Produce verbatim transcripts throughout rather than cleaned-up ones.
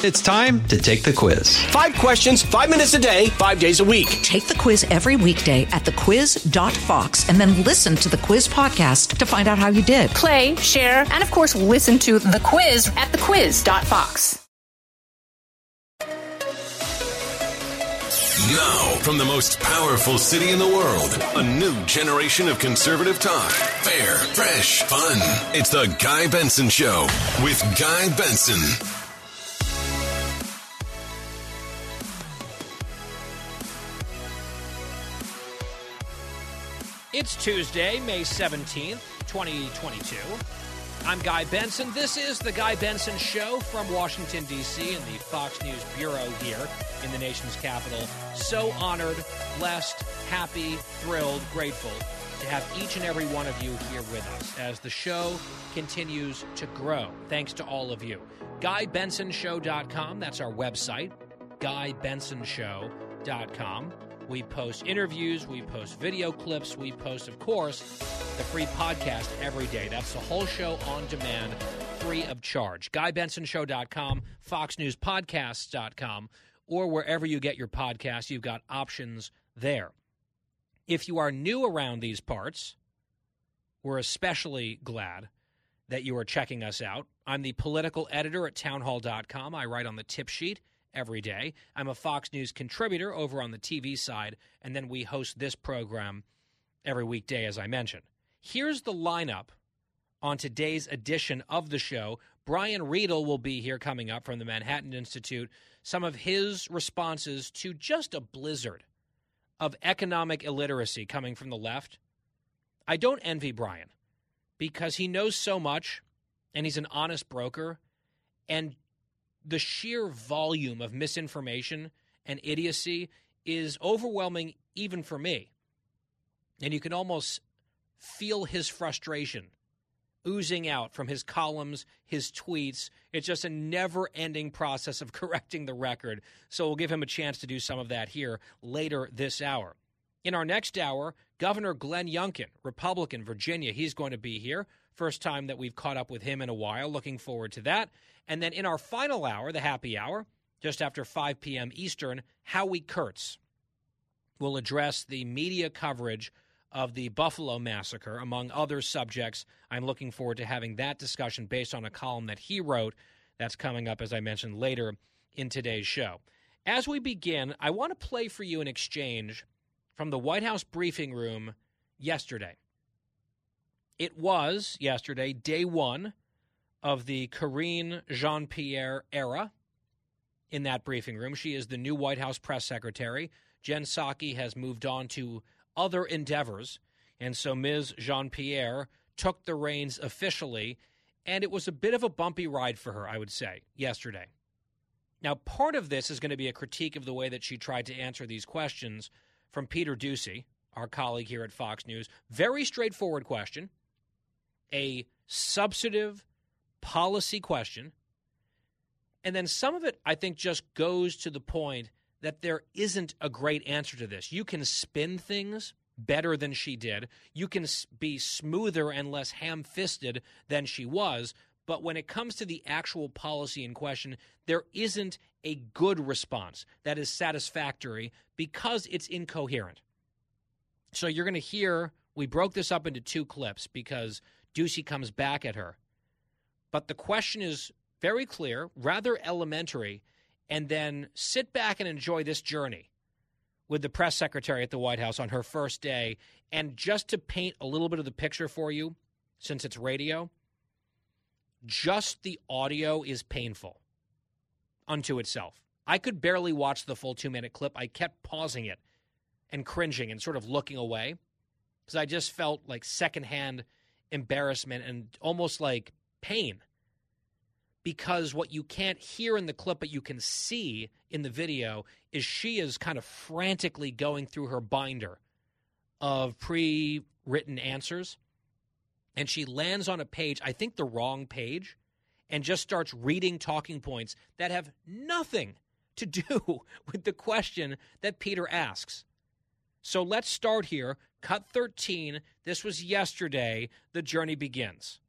It's time to take the quiz. Five questions, five minutes a day, five days a week. Take the quiz every weekday at the quiz dot fox and then listen to the quiz podcast to find out how you did. Play, share, and of course, listen to the quiz at the quiz dot fox. Now, from the most powerful city in the world, a new generation of conservative talk. Fair, fresh, fun. It's the Guy Benson Show with Guy Benson. It's Tuesday, May seventeenth, twenty twenty-two. I'm Guy Benson. This is the Guy Benson Show from Washington, D C and the Fox News Bureau here in the nation's capital. So honored, blessed, happy, thrilled, grateful to have each and every one of you here with us as the show continues to grow. Thanks to all of you. Guy Benson Show dot com, that's our website, Guy Benson Show dot com. We post interviews, we post video clips, we post, of course, the free podcast every day. That's the whole show on demand, free of charge. Guy Benson Show dot com, Fox News Podcasts dot com, or wherever you get your podcasts, you've got options there. If you are new around these parts, we're especially glad that you are checking us out. I'm the political editor at townhall dot com. I write on the tip sheet every day. I'm a Fox News contributor over on the T V side, and then we host this program every weekday, as I mentioned. Here's the lineup on today's edition of the show. Brian Riedel will be here coming up from the Manhattan Institute. Some of his responses to just a blizzard of economic illiteracy coming from the left. I don't envy Brian because he knows so much, and he's an honest broker, and the sheer volume of misinformation and idiocy is overwhelming even for me. And you can almost feel his frustration oozing out from his columns, his tweets. It's just a never-ending process of correcting the record. So we'll give him a chance to do some of that here later this hour. In our next hour, Governor Glenn Youngkin, Republican, Virginia, he's going to be here. First time that we've caught up with him in a while. Looking forward to that. And then in our final hour, the happy hour, just after five p.m. Eastern, Howie Kurtz will address the media coverage of the Buffalo massacre, among other subjects. I'm looking forward to having that discussion based on a column that he wrote. That's coming up, as I mentioned, later in today's show. As we begin, I want to play for you an exchange from the White House briefing room yesterday. It was, yesterday, day one of the Karine Jean-Pierre era in that briefing room. She is the new White House press secretary. Jen Psaki has moved on to other endeavors, and so Miz Jean-Pierre took the reins officially, and it was a bit of a bumpy ride for her, I would say, yesterday. Now, part of this is going to be a critique of the way that she tried to answer these questions from Peter Doocy, our colleague here at Fox News. Very straightforward question, a substantive policy question, and then some of it, I think, just goes to the point that there isn't a great answer to this. You can spin things better than she did. You can be smoother and less ham-fisted than she was, but when it comes to the actual policy in question, there isn't a good response that is satisfactory because it's incoherent. So you're going to hear, we broke this up into two clips because Doocy comes back at her. But the question is very clear, rather elementary, and then sit back and enjoy this journey with the press secretary at the White House on her first day. And just to paint a little bit of the picture for you, since it's radio, just the audio is painful unto itself. I could barely watch the full two-minute clip. I kept pausing it and cringing and sort of looking away because I just felt like secondhand embarrassment and almost like pain. Because what you can't hear in the clip but you can see in the video is she is kind of frantically going through her binder of pre-written answers. And she lands on a page, I think the wrong page, and just starts reading talking points that have nothing to do with the question that Peter asks. So let's start here. Cut thirteen. This was yesterday. The journey begins.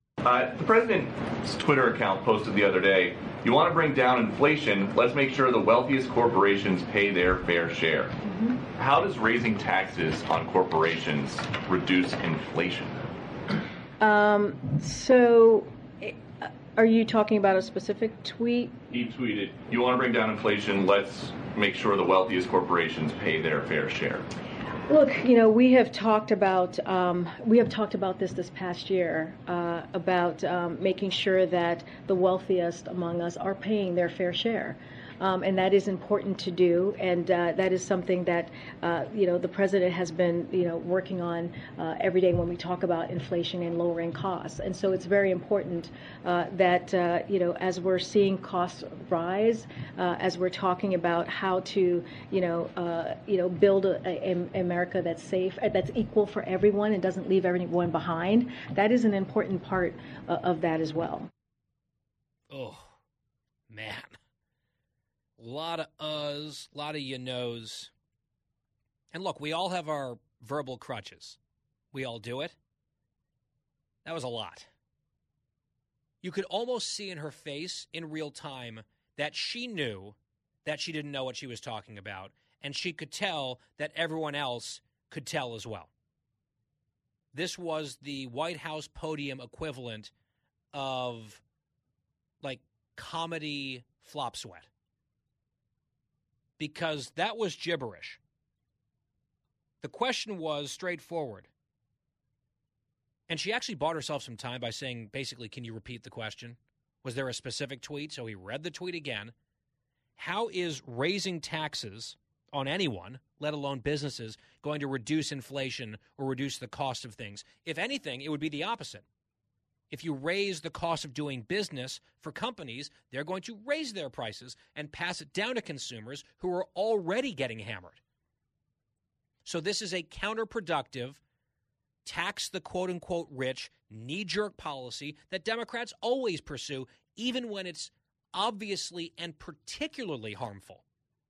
Uh, the president's Twitter account posted the other day, you want to bring down inflation, let's make sure the wealthiest corporations pay their fair share. Mm-hmm. How does raising taxes on corporations reduce inflation? Um, so, are you talking about a specific tweet? He tweeted, you want to bring down inflation, let's make sure the wealthiest corporations pay their fair share. Look, you know, we have talked about um, we have talked about this this past year uh, about um, making sure that the wealthiest among us are paying their fair share. Um, and that is important to do, and uh, that is something that uh, you know the president has been you know working on uh, every day when we talk about inflation and lowering costs. And so it's very important uh, that uh, you know as we're seeing costs rise, uh, as we're talking about how to you know uh, you know build a, a, a America that's safe, that's equal for everyone, and doesn't leave everyone behind. That is an important part uh, of that as well. Oh, man. A lot of uhs, a lot of you knows. And look, we all have our verbal crutches. We all do it. That was a lot. You could almost see in her face in real time that she knew that she didn't know what she was talking about, and she could tell that everyone else could tell as well. This was the White House podium equivalent of, like, comedy flop sweat. Because that was gibberish. The question was straightforward. And she actually bought herself some time by saying, basically, can you repeat the question? Was there a specific tweet? So he read the tweet again. How is raising taxes on anyone, let alone businesses, going to reduce inflation or reduce the cost of things? If anything, it would be the opposite. If you raise the cost of doing business for companies, they're going to raise their prices and pass it down to consumers who are already getting hammered. So this is a counterproductive, tax the quote-unquote rich, knee-jerk policy that Democrats always pursue, even when it's obviously and particularly harmful.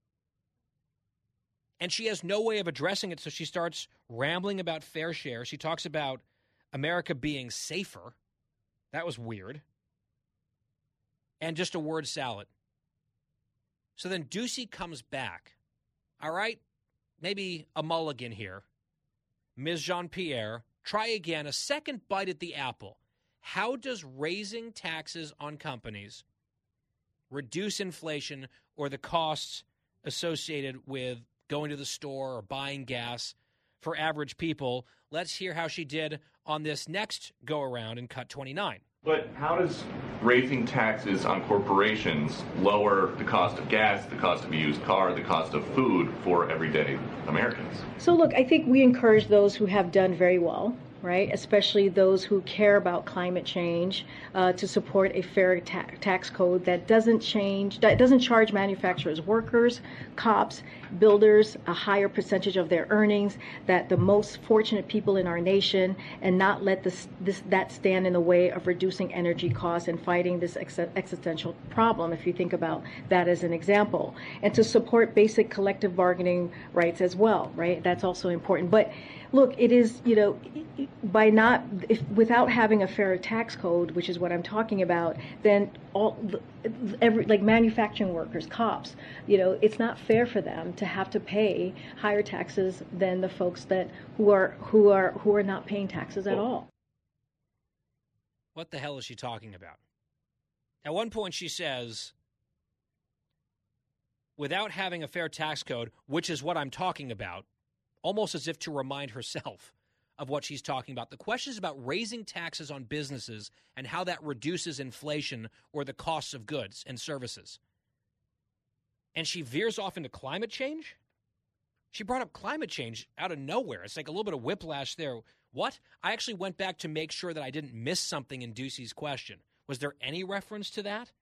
And she has no way of addressing it, so she starts rambling about fair share. She talks about America being safer. That was weird. And just a word salad. So then Ducey comes back. All right, maybe a mulligan here. Miz Jean-Pierre, try again, a second bite at the apple. How does raising taxes on companies reduce inflation or the costs associated with going to the store or buying gas for average people? Let's hear how she did on this next go-around in Cut twenty-nine. But how does raising taxes on corporations lower the cost of gas, the cost of a used car, the cost of food for everyday Americans? So look, I think we encourage those who have done very well, right, especially those who care about climate change, uh, to support a fair ta- tax code that doesn't change, that doesn't charge manufacturers, workers, cops, builders a higher percentage of their earnings, that the most fortunate people in our nation, and not let this, this that stand in the way of reducing energy costs and fighting this ex- existential problem, if you think about that as an example. And to support basic collective bargaining rights as well, right? That's also important. But look, it is, you know, by not, if, without having a fair tax code, which is what I'm talking about, then all, every, like manufacturing workers, cops, you know, it's not fair for them to have to pay higher taxes than the folks that who are who are who are not paying taxes at all. What the hell is she talking about? At one point she says, without having a fair tax code, which is what I'm talking about, almost as if to remind herself of what she's talking about. The question is about raising taxes on businesses and how that reduces inflation or the costs of goods and services. And she veers off into climate change? She brought up climate change out of nowhere. It's like a little bit of whiplash there. What? I actually went back to make sure that I didn't miss something in Ducey's question. Was there any reference to that?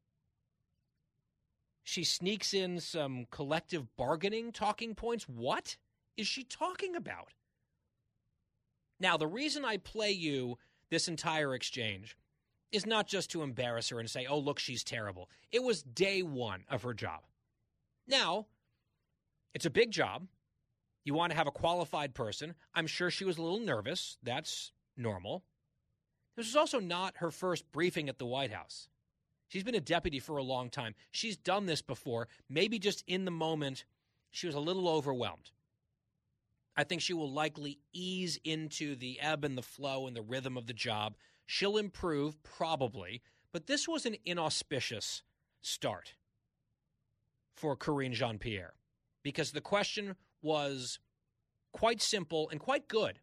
She sneaks in some collective bargaining talking points. What is she talking about? Now, the reason I play you this entire exchange is not just to embarrass her and say, oh, look, she's terrible. It was day one of her job. Now, it's a big job. You want to have a qualified person. I'm sure she was a little nervous. That's normal. This was also not her first briefing at the White House. She's been a deputy for a long time. She's done this before. Maybe just in the moment, she was a little overwhelmed. I think she will likely ease into the ebb and the flow and the rhythm of the job. She'll improve, probably, but this was an inauspicious start for Karine Jean-Pierre because the question was quite simple and quite good.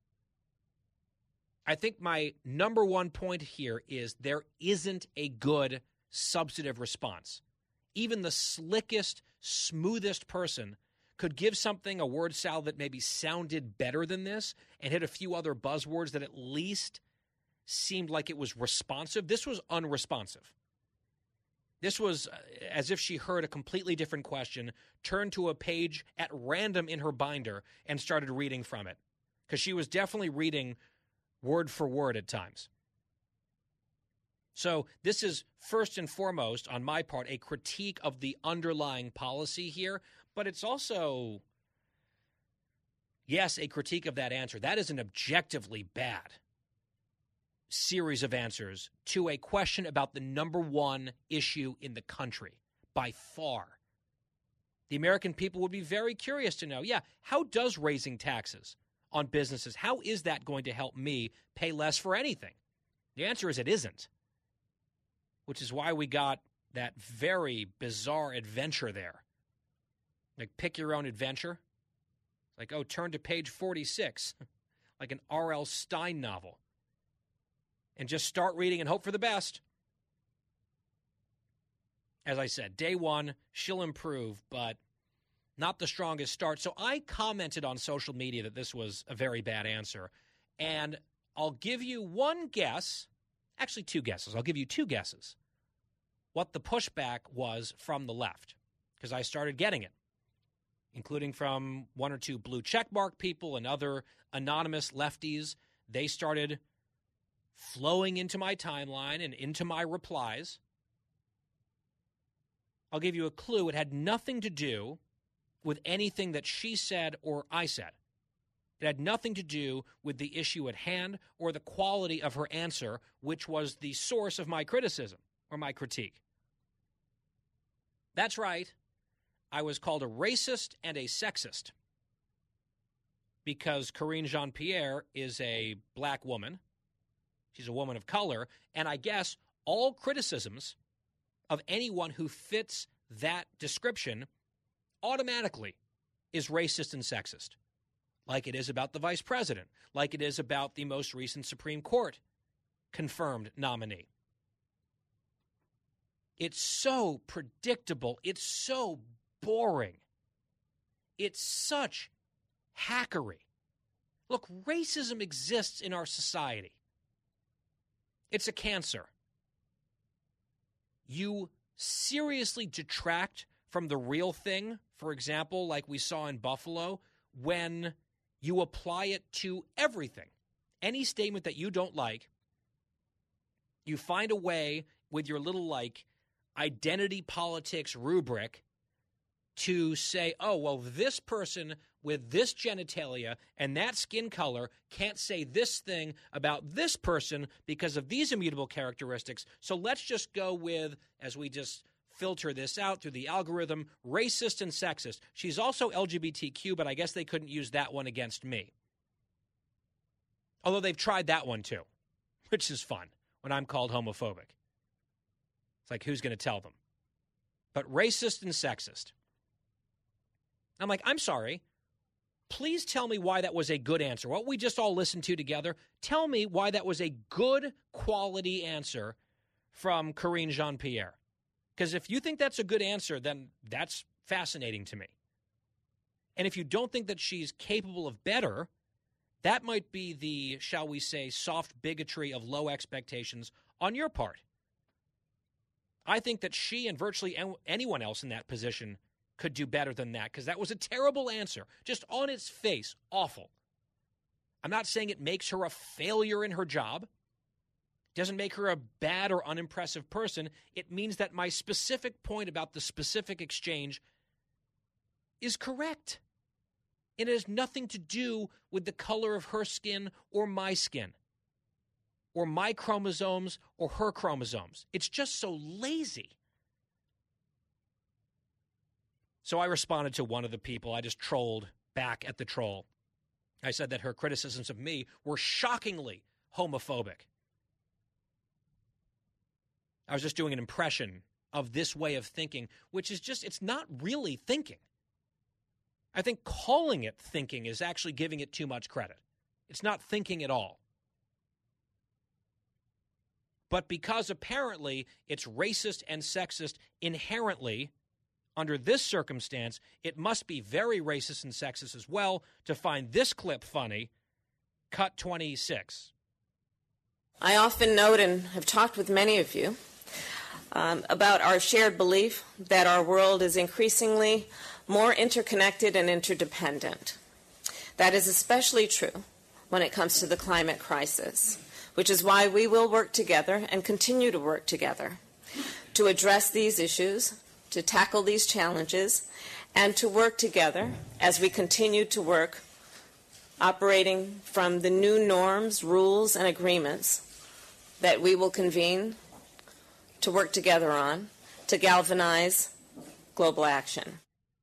I think my number one point here is there isn't a good substantive response. Even the slickest, smoothest person could give something a word salad that maybe sounded better than this and hit a few other buzzwords that at least seemed like it was responsive. This was unresponsive. This was as if she heard a completely different question, turned to a page at random in her binder, and started reading from it. Because she was definitely reading word for word at times. So this is first and foremost, on my part, a critique of the underlying policy here, but it's also, yes, a critique of that answer. That is an objectively bad series of answers to a question about the number one issue in the country, by far. The American people would be very curious to know, yeah, how does raising taxes on businesses, how is that going to help me pay less for anything? The answer is it isn't, which is why we got that very bizarre adventure there. Like, pick your own adventure. Like, oh, turn to page forty-six, like an R L Stein novel, and just start reading and hope for the best. As I said, day one, she'll improve, but not the strongest start. So I commented on social media that this was a very bad answer. And I'll give you one guess, actually two guesses. I'll give you two guesses what the pushback was from the left, because I started getting it, including from one or two blue checkmark people and other anonymous lefties. They started flowing into my timeline and into my replies. I'll give you a clue. It had nothing to do with anything that she said or I said. It had nothing to do with the issue at hand or the quality of her answer, which was the source of my criticism or my critique. That's right. I was called a racist and a sexist because Karine Jean-Pierre is a black woman. She's a woman of color. And I guess all criticisms of anyone who fits that description automatically is racist and sexist, like it is about the vice president, like it is about the most recent Supreme Court confirmed nominee. It's so predictable. It's so boring. It's such hackery. Look, racism exists in our society. It's a cancer. You seriously detract from the real thing, for example, like we saw in Buffalo, when you apply it to everything. Any statement that you don't like, you find a way with your little, like, identity politics rubric to say, oh, well, this person with this genitalia and that skin color can't say this thing about this person because of these immutable characteristics. So let's just go with, as we just filter this out through the algorithm, racist and sexist. She's also L G B T Q, but I guess they couldn't use that one against me. Although they've tried that one too, which is fun when I'm called homophobic. It's like, who's going to tell them? But racist and sexist. I'm like, I'm sorry. Please tell me why that was a good answer. What we just all listened to together, tell me why that was a good quality answer from Karine Jean-Pierre. Because if you think that's a good answer, then that's fascinating to me. And if you don't think that she's capable of better, that might be the, shall we say, soft bigotry of low expectations on your part. I think that she and virtually anyone else in that position could do better than that, because that was a terrible answer. Just on its face, awful. I'm not saying it makes her a failure in her job. Doesn't make her a bad or unimpressive person. It means that my specific point about the specific exchange is correct. And it has nothing to do with the color of her skin or my skin. or my chromosomes or her chromosomes. It's just so lazy. So I responded to one of the people. I just trolled back at the troll. I said that her criticisms of me were shockingly homophobic. I was just doing an impression of this way of thinking, which is just, it's not really thinking. I think calling it thinking is actually giving it too much credit. It's not thinking at all. But because apparently it's racist and sexist inherently, under this circumstance, it must be very racist and sexist as well to find this clip funny. Cut twenty-six. I often note and have talked with many of you um, about our shared belief that our world is increasingly more interconnected and interdependent. That is especially true when it comes to the climate crisis, which is why we will work together and continue to work together to address these issues, to tackle these challenges, and to work together as we continue to work operating from the new norms, rules, and agreements that we will convene to work together on to galvanize global action.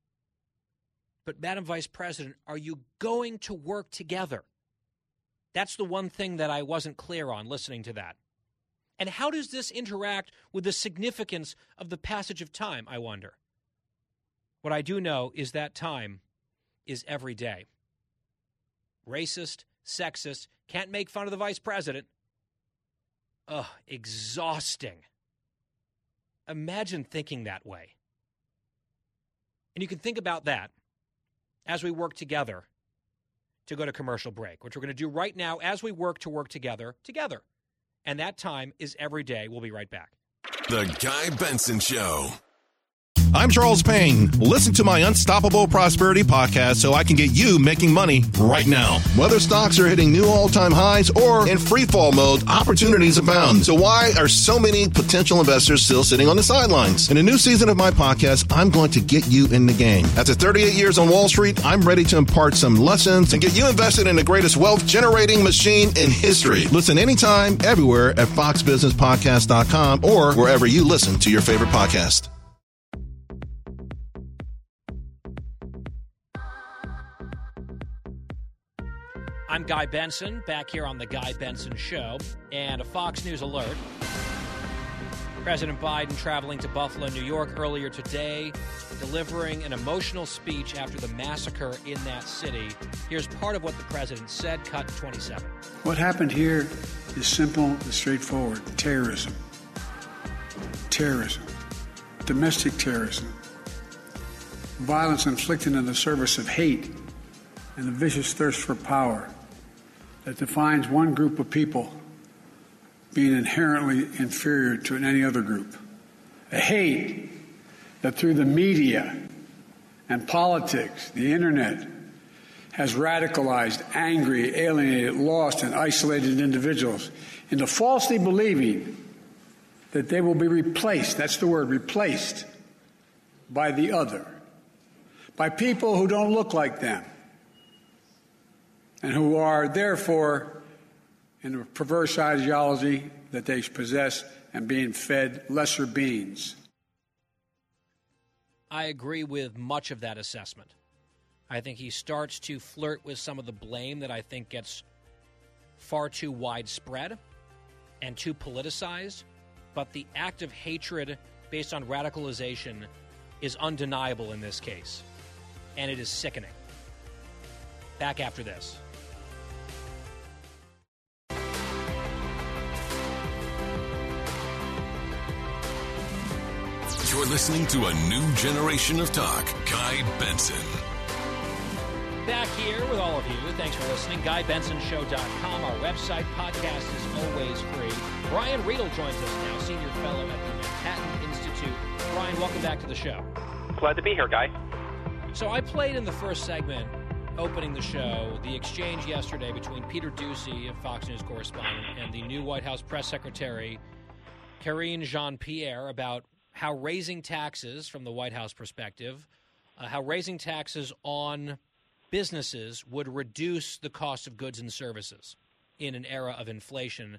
But, Madam Vice President, are you going to work together? That's the one thing that I wasn't clear on listening to that. And how does this interact with the significance of the passage of time, I wonder? What I do know is that time is every day. Racist, sexist, can't make fun of the vice president. Ugh, exhausting. Imagine thinking that way. And you can think about that as we work together to go to commercial break, which we're going to do right now as we work to work together, together. And that time is every day. We'll be right back. The Guy Benson Show. I'm Charles Payne. Listen to my Unstoppable Prosperity podcast so I can get you making money right now. Whether stocks are hitting new all-time highs or in free fall mode, opportunities abound. So why are so many potential investors still sitting on the sidelines? In a new season of my podcast, I'm going to get you in the game. After thirty-eight years on Wall Street, I'm ready to impart some lessons and get you invested in the greatest wealth-generating machine in history. Listen anytime, everywhere at fox business podcast dot com or wherever you listen to your favorite podcast. I'm Guy Benson, back here on The Guy Benson Show, and a Fox News alert. President Biden traveling to Buffalo, New York earlier today, delivering an emotional speech after the massacre in that city. Here's part of what the president said, cut twenty-seven. What happened here is simple and straightforward. Terrorism. Terrorism. Domestic terrorism. Violence inflicted in the service of hate and the vicious thirst for power that defines one group of people being inherently inferior to any other group. A hate that through the media and politics, the internet, has radicalized, angry, alienated, lost, and isolated individuals into falsely believing that they will be replaced, that's the word, replaced, by the other, by people who don't look like them, and who are, therefore, in a perverse ideology that they possess and being fed lesser beings. I agree with much of that assessment. I think he starts to flirt with some of the blame that I think gets far too widespread and too politicized, but the act of hatred based on radicalization is undeniable in this case, and it is sickening. Back after this. You're listening to a new generation of talk. Guy Benson. Back here with all of you. Thanks for listening. Guy Benson Show dot com. Our website podcast is always free. Brian Riedel joins us now, Senior Fellow at the Manhattan Institute. Brian, welcome back to the show. Glad to be here, Guy. So I played in the first segment, opening the show, the exchange yesterday between Peter Doocy, a Fox News correspondent, and the new White House press secretary, Karine Jean-Pierre, about how raising taxes, from the White House perspective, uh, how raising taxes on businesses would reduce the cost of goods and services in an era of inflation.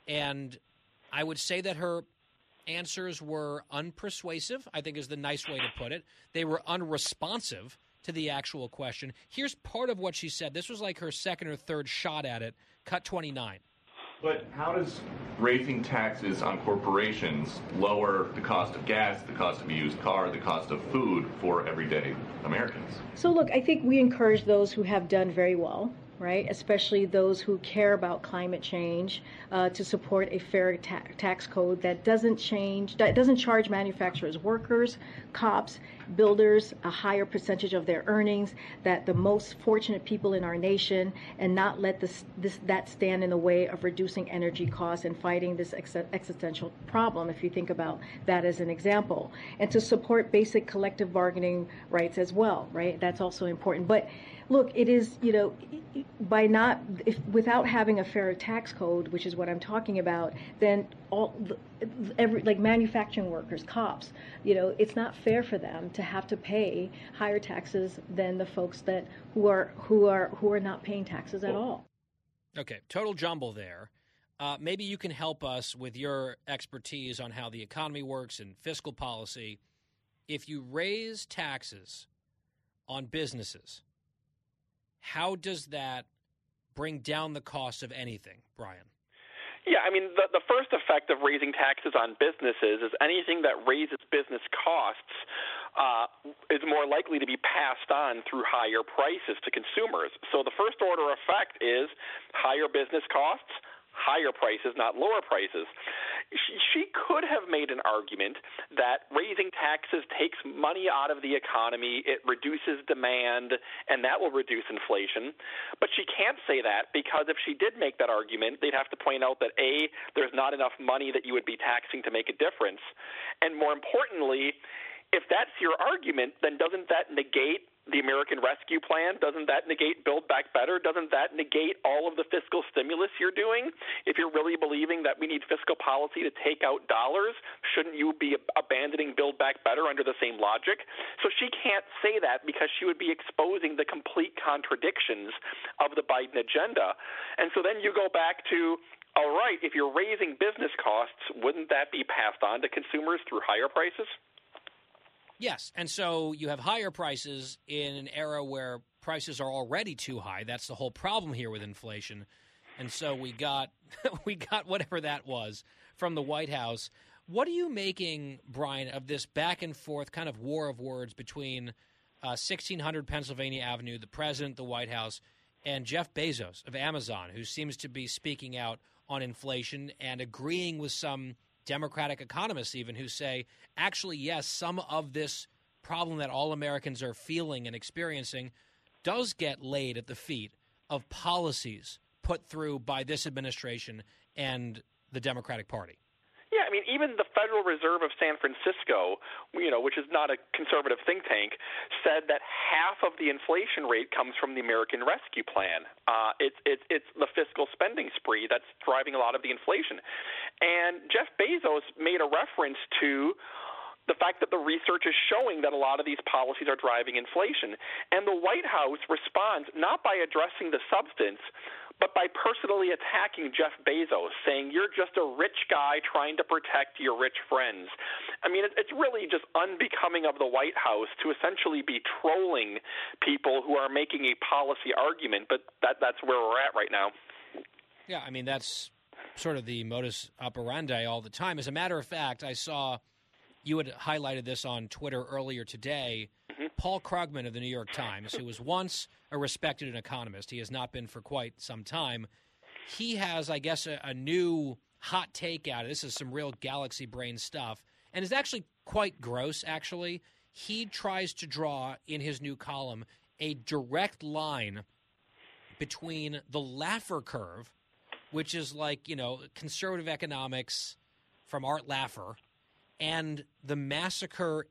And I would say that her answers were unpersuasive, I think is the nice way to put it. They were unresponsive to the actual question. Here's part of what she said. This was like her second or third shot at it, cut twenty-nine. But how does raising taxes on corporations lower the cost of gas, the cost of a used car, the cost of food for everyday Americans? So look, I think we encourage those who have done very well, right, especially those who care about climate change, uh, to support a fair ta- tax code that doesn't change, that doesn't charge manufacturers, workers, cops, builders a higher percentage of their earnings, that the most fortunate people in our nation, and not let this, this that stand in the way of reducing energy costs and fighting this ex- existential problem, if you think about that as an example, and to support basic collective bargaining rights as well, right? That's also important. But look, it is, you know, by not, if without having a fair tax code, which is what I'm talking about, then all, every, like manufacturing workers, cops, you know, it's not fair for them to have to pay higher taxes than the folks that who are who are who are not paying taxes at all. Okay, total jumble there. Uh, maybe you can help us with your expertise on how the economy works and fiscal policy. If you raise taxes on businesses, how does that bring down the cost of anything, Brian? Yeah, I mean, the, the first effect of raising taxes on businesses is anything that raises business costs uh, is more likely to be passed on through higher prices to consumers. So the first order effect is higher business costs, higher prices, not lower prices. She, she could have made an argument that raising taxes takes money out of the economy, it reduces demand, and that will reduce inflation. But she can't say that, because if she did make that argument, they'd have to point out that, A, there's not enough money that you would be taxing to make a difference. And more importantly, if that's your argument, then doesn't that negate the American Rescue Plan? Doesn't that negate Build Back Better? Doesn't that negate all of the fiscal stimulus you're doing? If you're really believing that we need fiscal policy to take out dollars, shouldn't you be abandoning Build Back Better under the same logic? So she can't say that, because she would be exposing the complete contradictions of the Biden agenda. And so then you go back to, all right, if you're raising business costs, wouldn't that be passed on to consumers through higher prices? Yes, and so you have higher prices in an era where prices are already too high. That's the whole problem here with inflation. And so we got we got whatever that was from the White House. What are you making, Brian, of this back and forth kind of war of words between uh, sixteen hundred Pennsylvania Avenue, the president, the White House, and Jeff Bezos of Amazon, who seems to be speaking out on inflation and agreeing with some Democratic economists even, who say, actually, yes, some of this problem that all Americans are feeling and experiencing does get laid at the feet of policies put through by this administration and the Democratic Party. Yeah, I mean, even the Federal Reserve of San Francisco, you know, which is not a conservative think tank, said that half of the inflation rate comes from the American Rescue Plan. Uh, it's it's it's the fiscal spending spree that's driving a lot of the inflation. And Jeff Bezos made a reference to the fact that the research is showing that a lot of these policies are driving inflation. And the White House responds not by addressing the substance, but by personally attacking Jeff Bezos, saying you're just a rich guy trying to protect your rich friends. I mean, it's really just unbecoming of the White House to essentially be trolling people who are making a policy argument, but that that's where we're at right now. Yeah, I mean, that's sort of the modus operandi all the time. As a matter of fact, I saw you had highlighted this on Twitter earlier today. Mm-hmm. Paul Krugman of the New York Times, who was once a respected economist, he has not been for quite some time. He has, I guess, a, a new hot take out of this. Is some real galaxy brain stuff, and is actually quite gross, actually. He tries to draw, in his new column, a direct line between the Laffer curve, which is like, you know, conservative economics from Art Laffer, and the massacre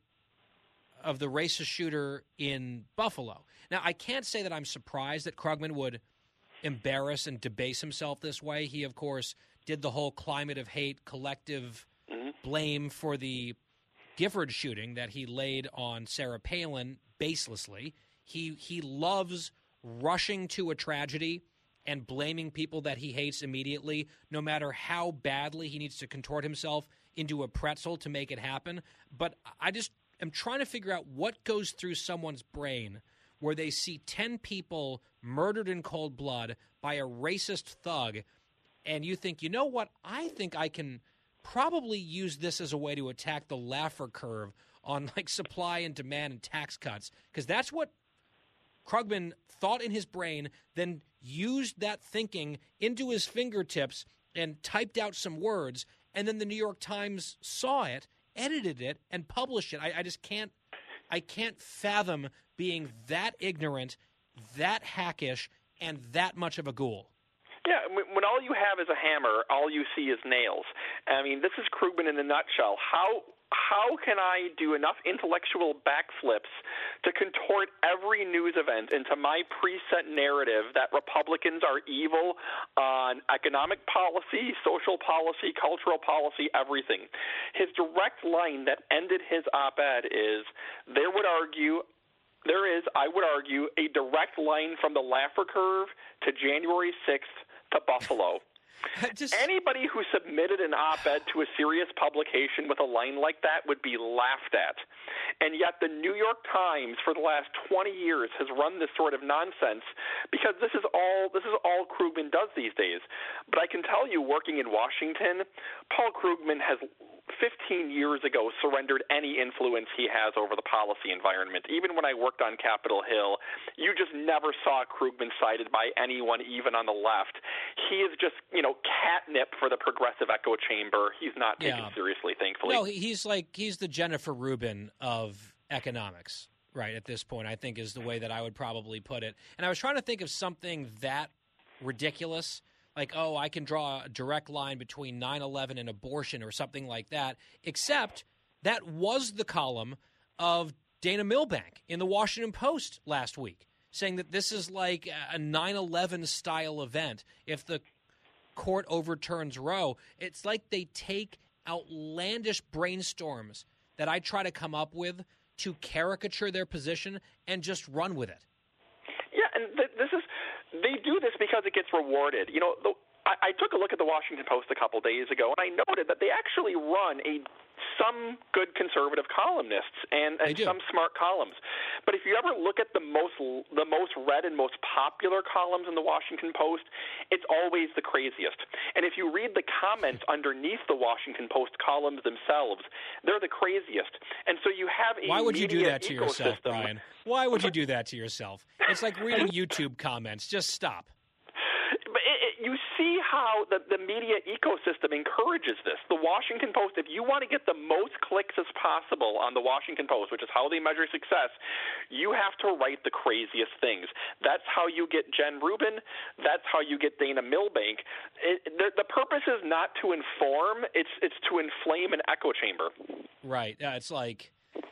of the racist shooter in Buffalo. Now, I can't say that I'm surprised that Krugman would embarrass and debase himself this way. He, of course, did the whole climate of hate collective mm-hmm. blame for the Gifford shooting that he laid on Sarah Palin baselessly. He he loves rushing to a tragedy and blaming people that he hates immediately, no matter how badly he needs to contort himself into a pretzel to make it happen. But I just am trying to figure out what goes through someone's brain where they see ten people murdered in cold blood by a racist thug, and you think, you know what, I think I can probably use this as a way to attack the Laffer curve on like supply and demand and tax cuts, because that's what Krugman thought in his brain, then used that thinking into his fingertips and typed out some words, and then the New York Times saw it, edited it, and published it. I, I just can't I can't fathom being that ignorant, that hackish, and that much of a ghoul. Yeah, when all you have is a hammer, all you see is nails. I mean, this is Krugman in a nutshell. How how can I do enough intellectual backflips to contort every news event into my preset narrative that Republicans are evil on economic policy, social policy, cultural policy, everything? His direct line that ended his op-ed is, there would argue, there is, I would argue, a direct line from the Laffer curve to January sixth to Buffalo. Just... Anybody who submitted an op-ed to a serious publication with a line like that would be laughed at. And yet the New York Times for the last twenty years has run this sort of nonsense because this is all this is all Krugman does these days. But I can tell you, working in Washington, Paul Krugman has fifteen years ago surrendered any influence he has over the policy environment. Even when I worked on Capitol Hill, you just never saw Krugman cited by anyone, even on the left. He is just, you know, catnip for the progressive echo chamber. He's not taken yeah. seriously, thankfully. No, he's like he's the Jennifer Rubin of economics, right, at this point, I think is the way that I would probably put it. And I was trying to think of something that ridiculous, like, oh, I can draw a direct line between nine eleven and abortion or something like that, except that was the column of Dana Milbank in the Washington Post last week, saying that this is like a nine eleven style event. If the court overturns Roe, it's like they take outlandish brainstorms that I try to come up with to caricature their position and just run with it. Yeah, and th- this is they do this because it gets rewarded. You know, the, I, I took a look at the Washington Post a couple days ago, and I noted that they actually run a some good conservative columnists and, and some smart columns. But if you ever look at the most the most read and most popular columns in the Washington Post, it's always the craziest. And if you read the comments underneath the Washington Post columns themselves, they're the craziest. And so you have a Why would you do that to ecosystem. yourself, Brian? Why would you do that to yourself? It's like reading YouTube comments. Just stop. But it, it, you see how the, the media ecosystem encourages this. The Washington Post, if you want to get the most clicks as possible on the Washington Post, which is how they measure success, you have to write the craziest things. That's how you get Jen Rubin. That's how you get Dana Milbank. It, the, the purpose is not to inform. It's, it's to inflame an echo chamber. Right. Uh, it's like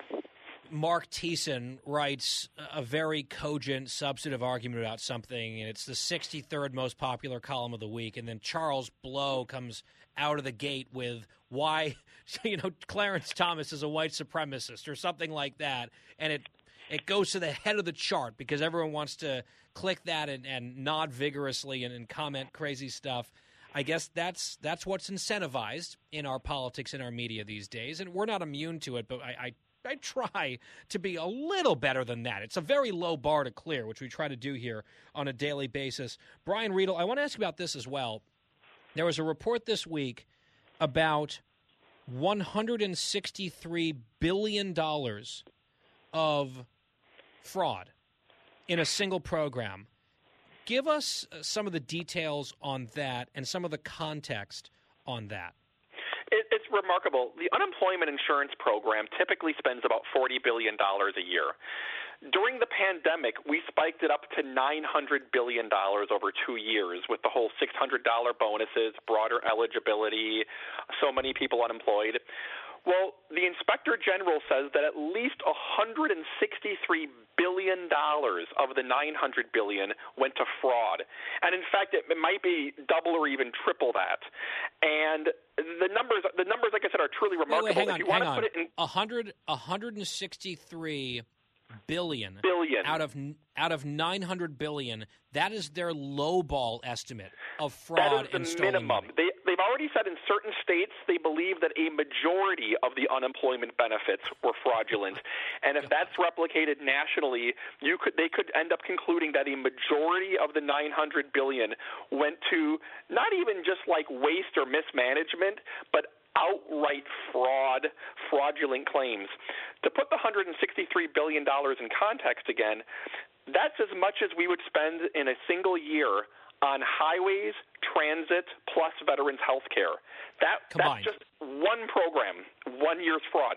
Mark Thiessen writes a very cogent, substantive argument about something, and it's the sixty-third most popular column of the week, and then Charles Blow comes out of the gate with why, you know, Clarence Thomas is a white supremacist or something like that, and it it goes to the head of the chart because everyone wants to click that and, and nod vigorously and, and comment crazy stuff. I guess that's that's what's incentivized in our politics and our media these days, and we're not immune to it, but I, I I try to be a little better than that. It's a very low bar to clear, which we try to do here on a daily basis. Brian Riedel, I want to ask you about this as well. There was a report this week about one hundred sixty-three billion dollars of fraud in a single program. Give us some of the details on that and some of the context on that. It's remarkable. The unemployment insurance program typically spends about forty billion dollars a year. During the pandemic, we spiked it up to nine hundred billion dollars over two years with the whole six hundred dollars bonuses, broader eligibility, so many people unemployed. Well, the Inspector General says that at least one hundred sixty-three billion dollars of the nine hundred billion dollars went to fraud. And in fact, it, it might be double or even triple that. And the numbers, the numbers, like I said, are truly remarkable. Wait, wait, hang on, if you want hang to on. put it in one hundred, one hundred sixty-three billion. Billion. Out of out of nine hundred billion. That is their lowball estimate of fraud that is the and stolen minimum. money. They, they've already said in certain states they believe that a majority of the unemployment benefits were fraudulent. And if that's replicated nationally, you could they could end up concluding that a majority of the nine hundred billion went to not even just like waste or mismanagement, but outright fraud, fraudulent claims. To put the one hundred sixty-three billion dollars in context again, that's as much as we would spend in a single year on highways, transit, plus veterans health care. That, that's just one program, one year's fraud.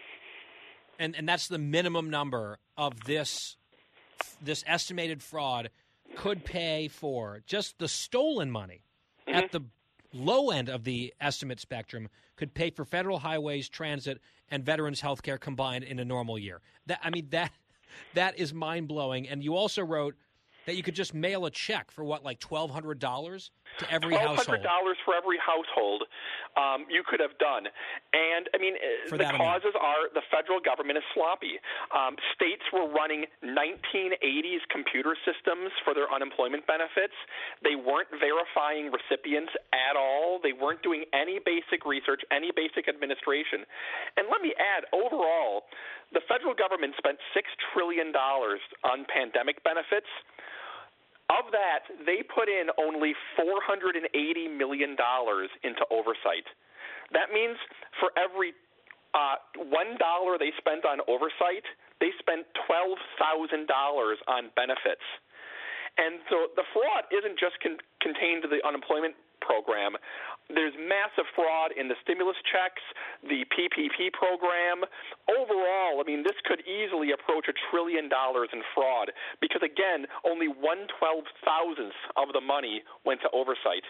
And and that's the minimum number of this this estimated fraud could pay for just the stolen money mm-hmm. at the low end of the estimate spectrum could pay for federal highways, transit, and veterans health care combined in a normal year. That I mean, that that is mind-blowing. And you also wrote that you could just mail a check for, what, like twelve hundred dollars to every household? twelve hundred dollars for every household um, you could have done. And, I mean, for the causes amount. are the federal government is sloppy. Um, states were running nineteen eighties computer systems for their unemployment benefits. They weren't verifying recipients at all. They weren't doing any basic research, any basic administration. And let me add, overall, the federal government spent six trillion dollars on pandemic benefits. Of that, they put in only four hundred eighty million dollars into oversight. That means for every uh, one dollar they spent on oversight, they spent twelve thousand dollars on benefits. And so the fraud isn't just con- contained to the unemployment program. There's massive fraud in the stimulus checks, the P P P program. Overall, I mean, this could easily approach a trillion dollars in fraud because, again, only one twelve thousandth of the money went to oversight.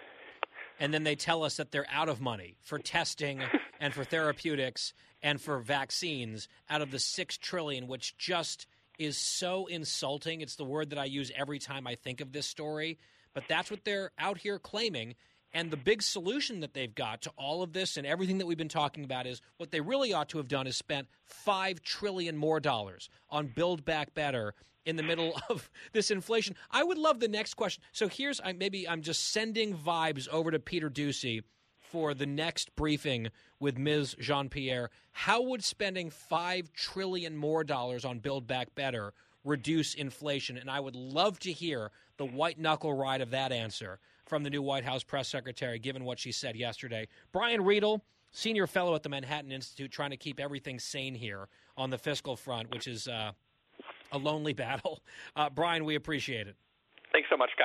And then they tell us that they're out of money for testing and for therapeutics and for vaccines out of the six trillion dollars, which just is so insulting. It's the word that I use every time I think of this story. But that's what they're out here claiming. And the big solution that they've got to all of this and everything that we've been talking about is what they really ought to have done is spent five trillion dollars more dollars on Build Back Better in the middle of this inflation. I would love the next question. So here's – maybe I'm just sending vibes over to Peter Doocy for the next briefing with Miz Jean-Pierre. How would spending five trillion dollars more dollars on Build Back Better reduce inflation? And I would love to hear the white-knuckle ride of that answer from the new White House press secretary, given what she said yesterday. Brian Riedel, senior fellow at the Manhattan Institute, trying to keep everything sane here on the fiscal front, which is uh, a lonely battle. Uh, Brian, we appreciate it. Thanks so much, Guy.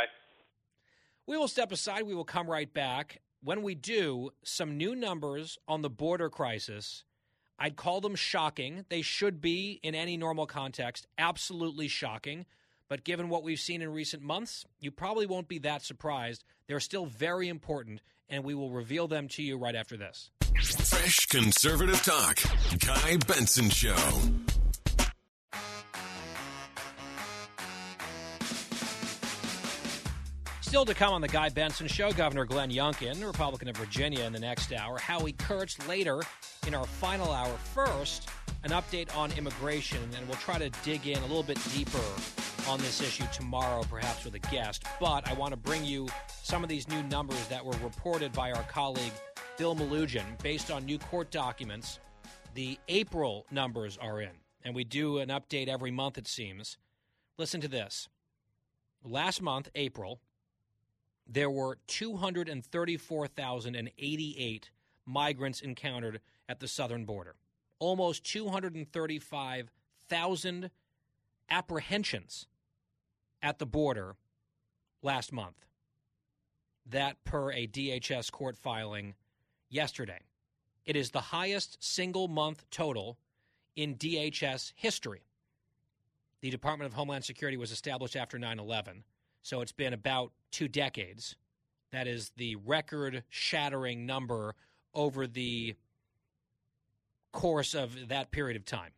We will step aside. We will come right back. When we do, some new numbers on the border crisis. I'd call them shocking. They should be, in any normal context, absolutely shocking. But given what we've seen in recent months, you probably won't be that surprised. They're still very important, and we will reveal them to you right after this. Fresh conservative talk. Guy Benson Show. Still to come on the Guy Benson Show, Governor Glenn Youngkin, Republican of Virginia, in the next hour. Howie Kurtz later in our final hour. First, an update on immigration, and we'll try to dig in a little bit deeper on this issue tomorrow, perhaps with a guest. But I want to bring you some of these new numbers that were reported by our colleague Bill Melugin. Based on new court documents, the April numbers are in, and we do an update every month, it seems. Listen to this. Last month, April, there were two hundred thirty-four thousand eighty-eight migrants encountered at the southern border. Almost two hundred thirty-five thousand apprehensions at the border last month. That per a D H S court filing yesterday. It is the highest single-month total in D H S history. The Department of Homeland Security was established after nine eleven, so it's been about two decades. That is the record-shattering number over the course of that period of time.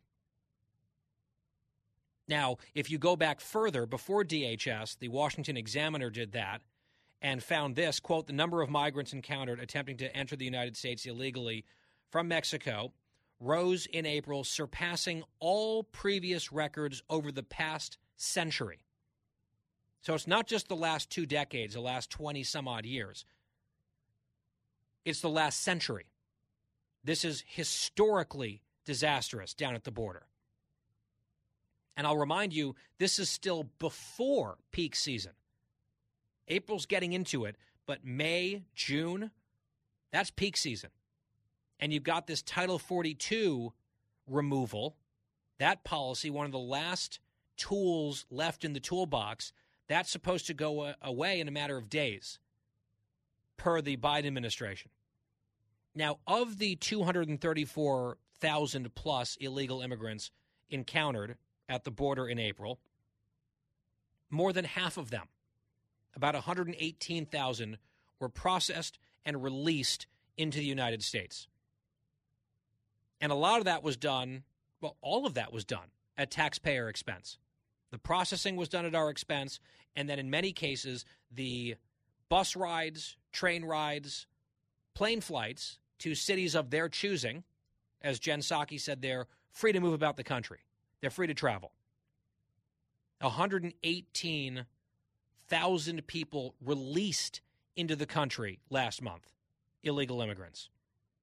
Now, if you go back further, before D H S, the Washington Examiner did that and found this, quote, the number of migrants encountered attempting to enter the United States illegally from Mexico rose in April, surpassing all previous records over the past century. So it's not just the last two decades, the last twenty some odd years. It's the last century. This is historically disastrous down at the border. And I'll remind you, this is still before peak season. April's getting into it, but May, June, that's peak season. And you've got this Title forty-two removal, that policy, one of the last tools left in the toolbox, that's supposed to go away in a matter of days, per the Biden administration. Now, of the two hundred thirty-four thousand plus illegal immigrants encountered at the border in April, more than half of them, about one hundred eighteen thousand, were processed and released into the United States. And a lot of that was done, well, all of that was done at taxpayer expense. The processing was done at our expense, and then in many cases, the bus rides, train rides, plane flights to cities of their choosing, as Jen Psaki said, they're free to move about the country. They're free to travel. one hundred eighteen thousand people released into the country last month, illegal immigrants.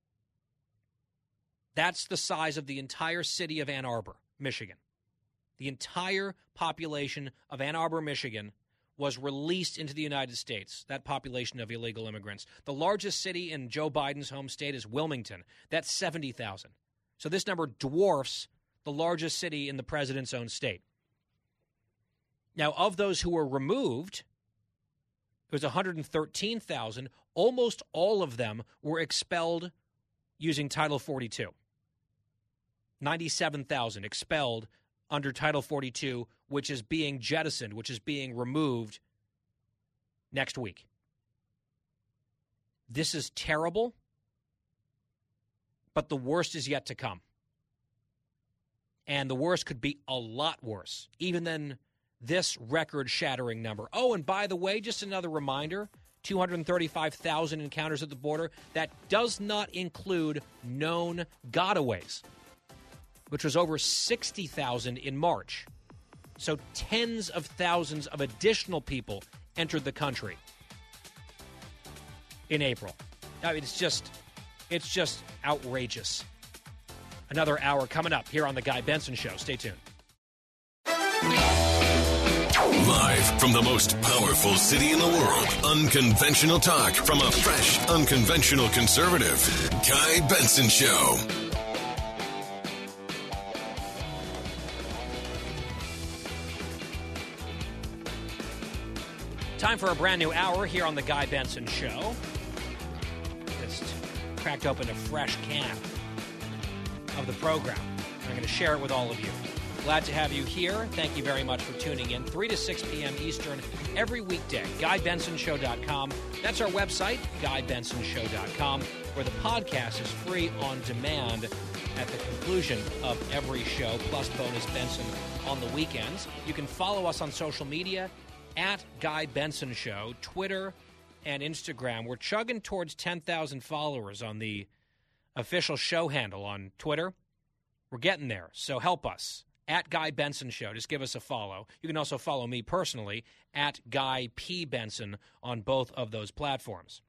That's the size of the entire city of Ann Arbor, Michigan. The entire population of Ann Arbor, Michigan was released into the United States, that population of illegal immigrants. The largest city in Joe Biden's home state is Wilmington. That's seventy thousand. So this number dwarfs the largest city in the president's own state. Now, of those who were removed, it was one hundred thirteen thousand. Almost all of them were expelled using Title forty-two. ninety-seven thousand expelled under Title forty-two, which is being jettisoned, which is being removed next week. This is terrible, but the worst is yet to come. And the worst could be a lot worse, even than this record-shattering number. Oh, and by the way, just another reminder, two hundred thirty-five thousand encounters at the border. That does not include known gotaways, which was over sixty thousand in March. So tens of thousands of additional people entered the country in April. I mean, it's just, it's just outrageous. Another hour coming up here on The Guy Benson Show. Stay tuned. Live from the most powerful city in the world, unconventional talk from a fresh, unconventional conservative. Guy Benson Show. Time for a brand new hour here on The Guy Benson Show. Just cracked open a fresh can of the program. I'm going to share it with all of you. Glad to have you here. Thank you very much for tuning in. three to six p.m. Eastern every weekday. Guy Benson Show dot com. That's our website, Guy Benson Show dot com, where the podcast is free on demand at the conclusion of every show, plus bonus Benson on the weekends. You can follow us on social media at Guy Benson Show, Twitter and Instagram. We're chugging towards ten thousand followers on the official show handle on Twitter. We're getting there, so help us. At Guy Benson Show, just give us a follow. You can also follow me personally at Guy P. Benson on both of those platforms.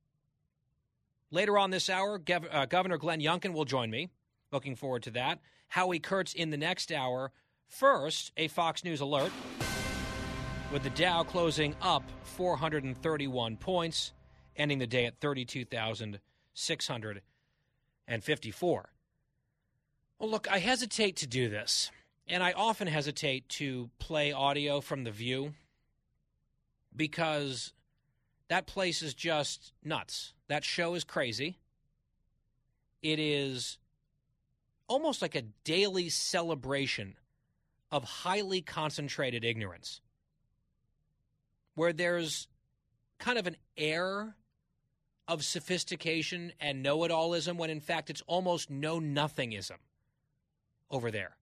Later on this hour, Gov- uh, Governor Glenn Youngkin will join me. Looking forward to that. Howie Kurtz in the next hour. First, a Fox News alert, with the Dow closing up four hundred thirty-one points, ending the day at thirty-two thousand six hundred fifty-four. Well, look, I hesitate to do this, and I often hesitate to play audio from The View because that place is just nuts. That show is crazy. It is almost like a daily celebration of highly concentrated ignorance, where there's kind of an air of sophistication and know-it-allism when in fact it's almost know-nothingism over there.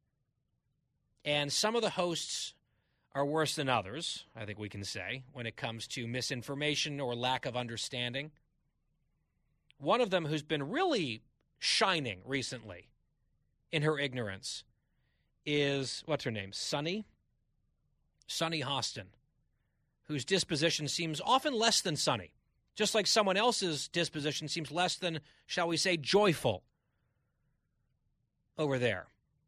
And some of the hosts are worse than others, I think we can say, when it comes to misinformation or lack of understanding. One of them who's been really shining recently in her ignorance is, what's her name, Sunny? Sunny Hostin, whose disposition seems often less than sunny, just like someone else's disposition seems less than, shall we say, joyful over there.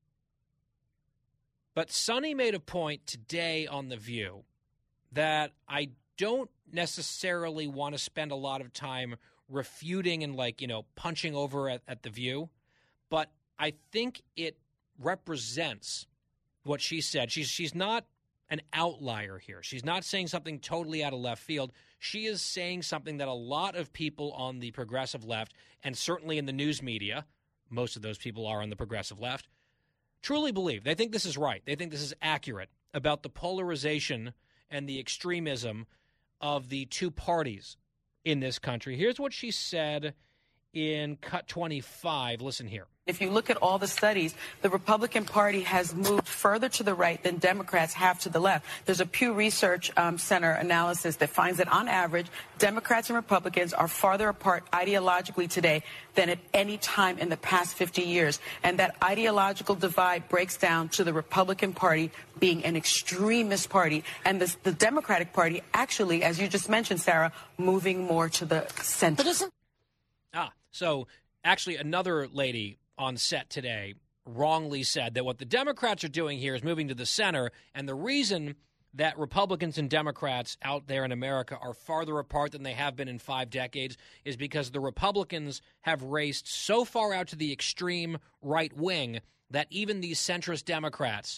But Sunny made a point today on The View that I don't necessarily want to spend a lot of time refuting and, like, you know, punching over at, at The View, but I think it represents what she said. She's she's not an outlier here. She's not saying something totally out of left field. She is saying something that a lot of people on the progressive left, and certainly in the news media, most of those people are on the progressive left, truly believe. They think this is right. They think this is accurate about the polarization and the extremism of the two parties in this country. Here's what she said in Cut twenty-five. Listen here. If you look at all the studies, the Republican Party has moved further to the right than Democrats have to the left. There's a Pew Research um, Center analysis that finds that, on average, Democrats and Republicans are farther apart ideologically today than at any time in the past fifty years. And that ideological divide breaks down to the Republican Party being an extremist party, and the, the Democratic Party actually, as you just mentioned, Sarah, moving more to the center. Ah, so actually another lady on set today wrongly said that what the Democrats are doing here is moving to the center, and the reason that Republicans and Democrats out there in America are farther apart than they have been in five decades is because the Republicans have raced so far out to the extreme right wing that even these centrist Democrats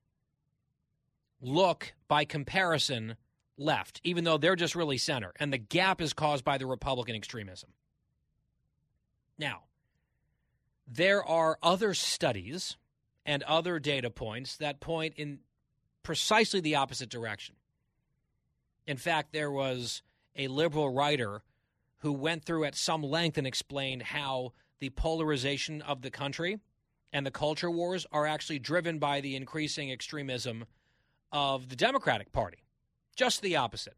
look, by comparison, left, even though they're just really center, and the gap is caused by the Republican extremism. Now, there are other studies and other data points that point in precisely the opposite direction. In fact, there was a liberal writer who went through at some length and explained how the polarization of the country and the culture wars are actually driven by the increasing extremism of the Democratic Party. Just the opposite.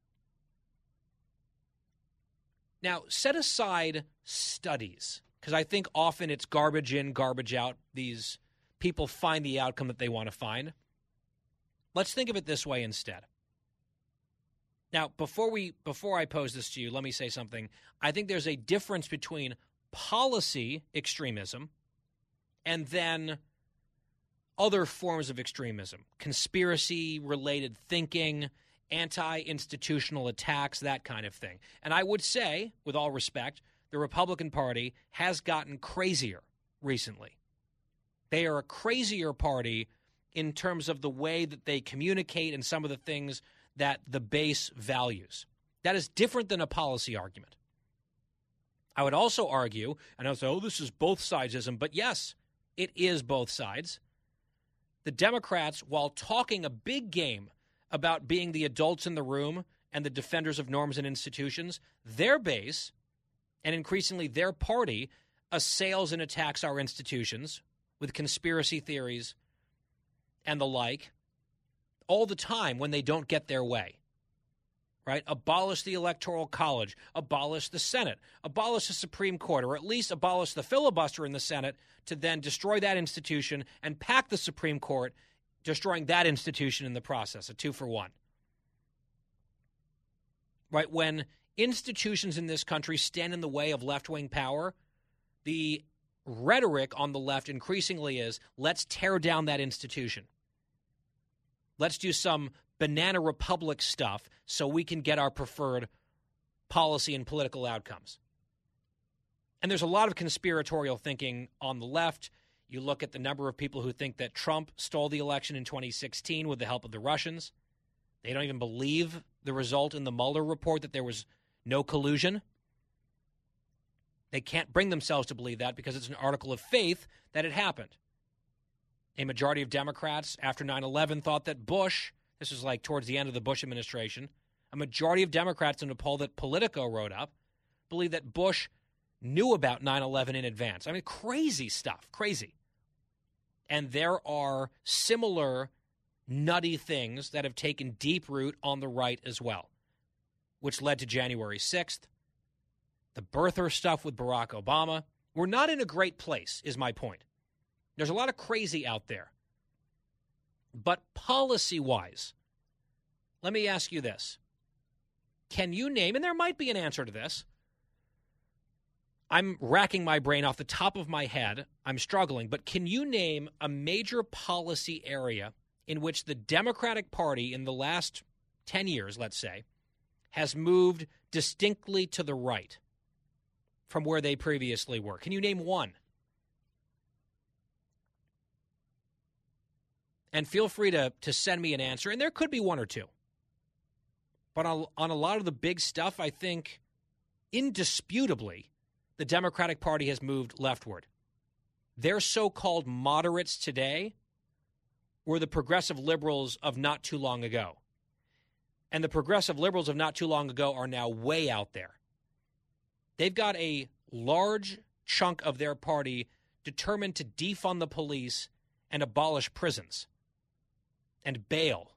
Now, set aside studies, because I think often it's garbage in, garbage out. These people find the outcome that they want to find. Let's think of it this way instead. Now, before we before I pose this to you, let me say something. I think there's a difference between policy extremism and then other forms of extremism, conspiracy-related thinking, anti-institutional attacks, that kind of thing. And I would say, with all respect, the Republican Party has gotten crazier recently. They are a crazier party in terms of the way that they communicate and some of the things that the base values. That is different than a policy argument. I would also argue, and I would say, oh, this is both sidesism, but yes, it is both sides. The Democrats, while talking a big game about being the adults in the room and the defenders of norms and institutions, their base, and increasingly their party, assails and attacks our institutions with conspiracy theories and the like all the time when they don't get their way. Right? Abolish the Electoral College, abolish the Senate, abolish the Supreme Court, or at least abolish the filibuster in the Senate to then destroy that institution and pack the Supreme Court, destroying that institution in the process, a two for one. Right? When institutions in this country stand in the way of left-wing power, the rhetoric on the left increasingly is, let's tear down that institution. Let's do some banana republic stuff so we can get our preferred policy and political outcomes. And there's a lot of conspiratorial thinking on the left. You look at the number of people who think that Trump stole the election in twenty sixteen with the help of the Russians. They don't even believe the result in the Mueller report that there was no collusion. They can't bring themselves to believe that because it's an article of faith that it happened. A majority of Democrats after nine eleven thought that Bush, this was like towards the end of the Bush administration, a majority of Democrats in a poll that Politico wrote up believed that Bush knew about nine eleven in advance. I mean, crazy stuff, crazy. And there are similar nutty things that have taken deep root on the right as well, which led to January sixth, the birther stuff with Barack Obama. We're not in a great place, is my point. There's a lot of crazy out there. But policy-wise, let me ask you this. Can you name, and there might be an answer to this. I'm racking my brain off the top of my head. I'm struggling. But can you name a major policy area in which the Democratic Party in the last ten years, let's say, has moved distinctly to the right from where they previously were? Can you name one? And feel free to, to send me an answer. And there could be one or two. But on, on a lot of the big stuff, I think indisputably the Democratic Party has moved leftward. Their so-called moderates today were the progressive liberals of not too long ago. And the progressive liberals of not too long ago are now way out there. They've got a large chunk of their party determined to defund the police and abolish prisons and bail.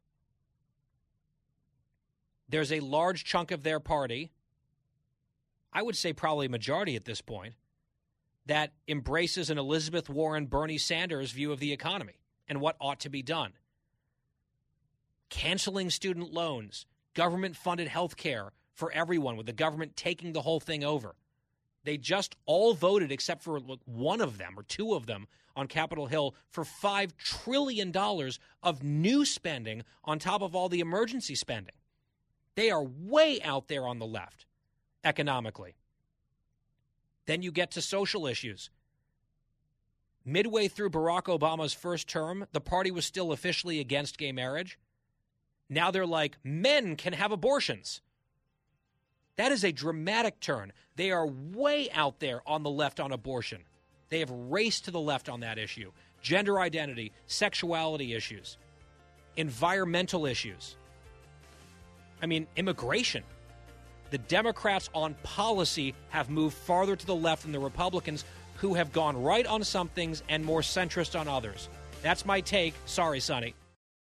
There's a large chunk of their party, I would say probably a majority at this point, that embraces an Elizabeth Warren, Bernie Sanders view of the economy and what ought to be done. Canceling student loans, government-funded health care for everyone, with the government taking the whole thing over. They just all voted, except for one of them or two of them on Capitol Hill, for five trillion dollars of new spending on top of all the emergency spending. They are way out there on the left economically. Then you get to social issues. Midway through Barack Obama's first term, the party was still officially against gay marriage. Now they're like, men can have abortions. That is a dramatic turn. They are way out there on the left on abortion. They have raced to the left on that issue. Gender identity, sexuality issues, environmental issues. I mean, immigration. The Democrats on policy have moved farther to the left than the Republicans, who have gone right on some things and more centrist on others. That's my take. Sorry, Sonny.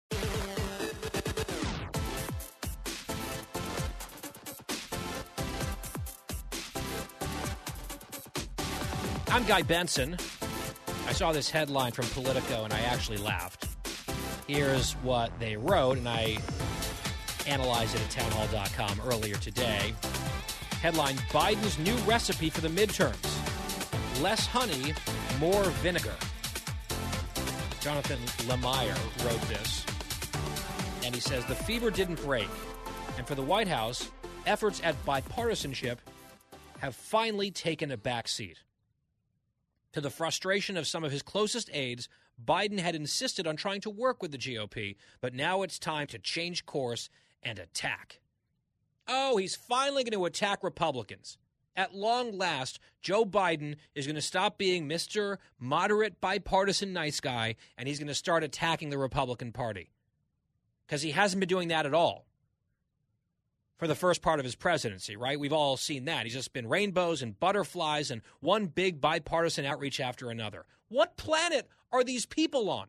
I'm Guy Benson. I saw this headline from Politico, and I actually laughed. Here's what they wrote, and I analyzed it at townhall dot com earlier today. Headline, Biden's new recipe for the midterms. Less honey, more vinegar. Jonathan Lemire wrote this, and he says, the fever didn't break. And for the White House, efforts at bipartisanship have finally taken a back seat. To the frustration of some of his closest aides, Biden had insisted on trying to work with the G O P, but now it's time to change course and attack. Oh, he's finally going to attack Republicans. At long last, Joe Biden is going to stop being Mister Moderate Bipartisan Nice Guy, and he's going to start attacking the Republican Party. Because he hasn't been doing that at all for the first part of his presidency, right? We've all seen that. He's just been rainbows and butterflies and one big bipartisan outreach after another. What planet are these people on?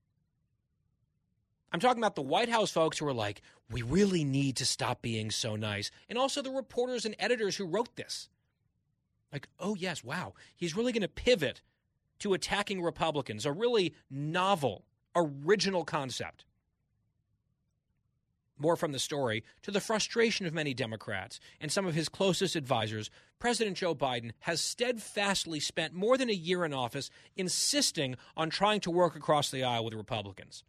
I'm talking about the White House folks who are like, we really need to stop being so nice. And also the reporters and editors who wrote this. Like, oh, yes, wow. He's really going to pivot to attacking Republicans, a really novel, original concept. More from the story. To the frustration of many Democrats and some of his closest advisors, President Joe Biden has steadfastly spent more than a year in office insisting on trying to work across the aisle with Republicans.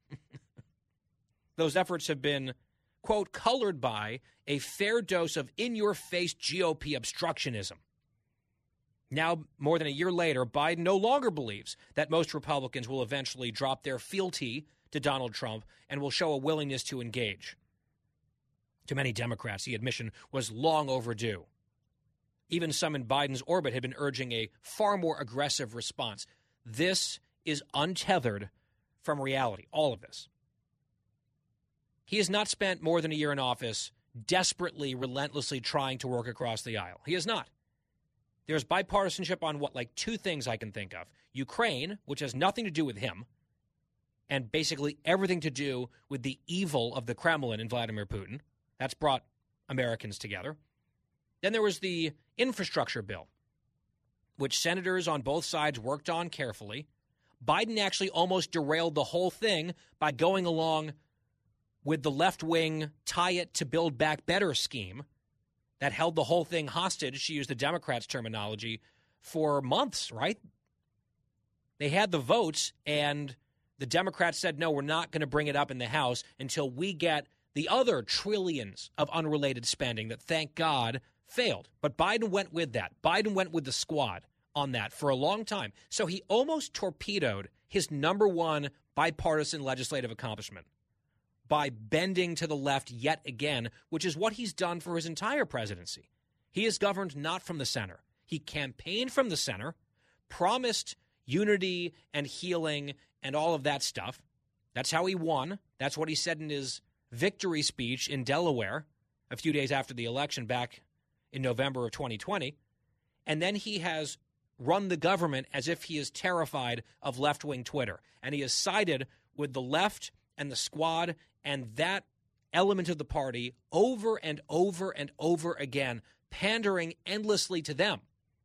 Those efforts have been, quote, colored by a fair dose of in-your-face G O P obstructionism. Now, more than a year later, Biden no longer believes that most Republicans will eventually drop their fealty to Donald Trump and will show a willingness to engage. To many Democrats, the admission was long overdue. Even some in Biden's orbit had been urging a far more aggressive response. This is untethered from reality, all of this. He has not spent more than a year in office desperately, relentlessly trying to work across the aisle. He has not. There's bipartisanship on what, like two things I can think of. Ukraine, which has nothing to do with him, and basically everything to do with the evil of the Kremlin and Vladimir Putin. That's brought Americans together. Then there was the infrastructure bill, which senators on both sides worked on carefully, Biden actually almost derailed the whole thing by going along with the left-wing tie it to Build Back Better scheme that held the whole thing hostage, she used the Democrats' terminology, for months, right? They had the votes, and the Democrats said, no, we're not going to bring it up in the House until we get the other trillions of unrelated spending that, thank God, failed. But Biden went with that. Biden went with the squad on that for a long time. So he almost torpedoed his number one bipartisan legislative accomplishment by bending to the left yet again, which is what he's done for his entire presidency. He is governed not from the center. He campaigned from the center, promised unity and healing and all of that stuff. That's how he won. That's what he said in his victory speech in Delaware a few days after the election back in November of twenty twenty. And then he has run the government as if he is terrified of left-wing Twitter. And he has sided with the left and the squad and that element of the party over and over and over again, pandering endlessly to them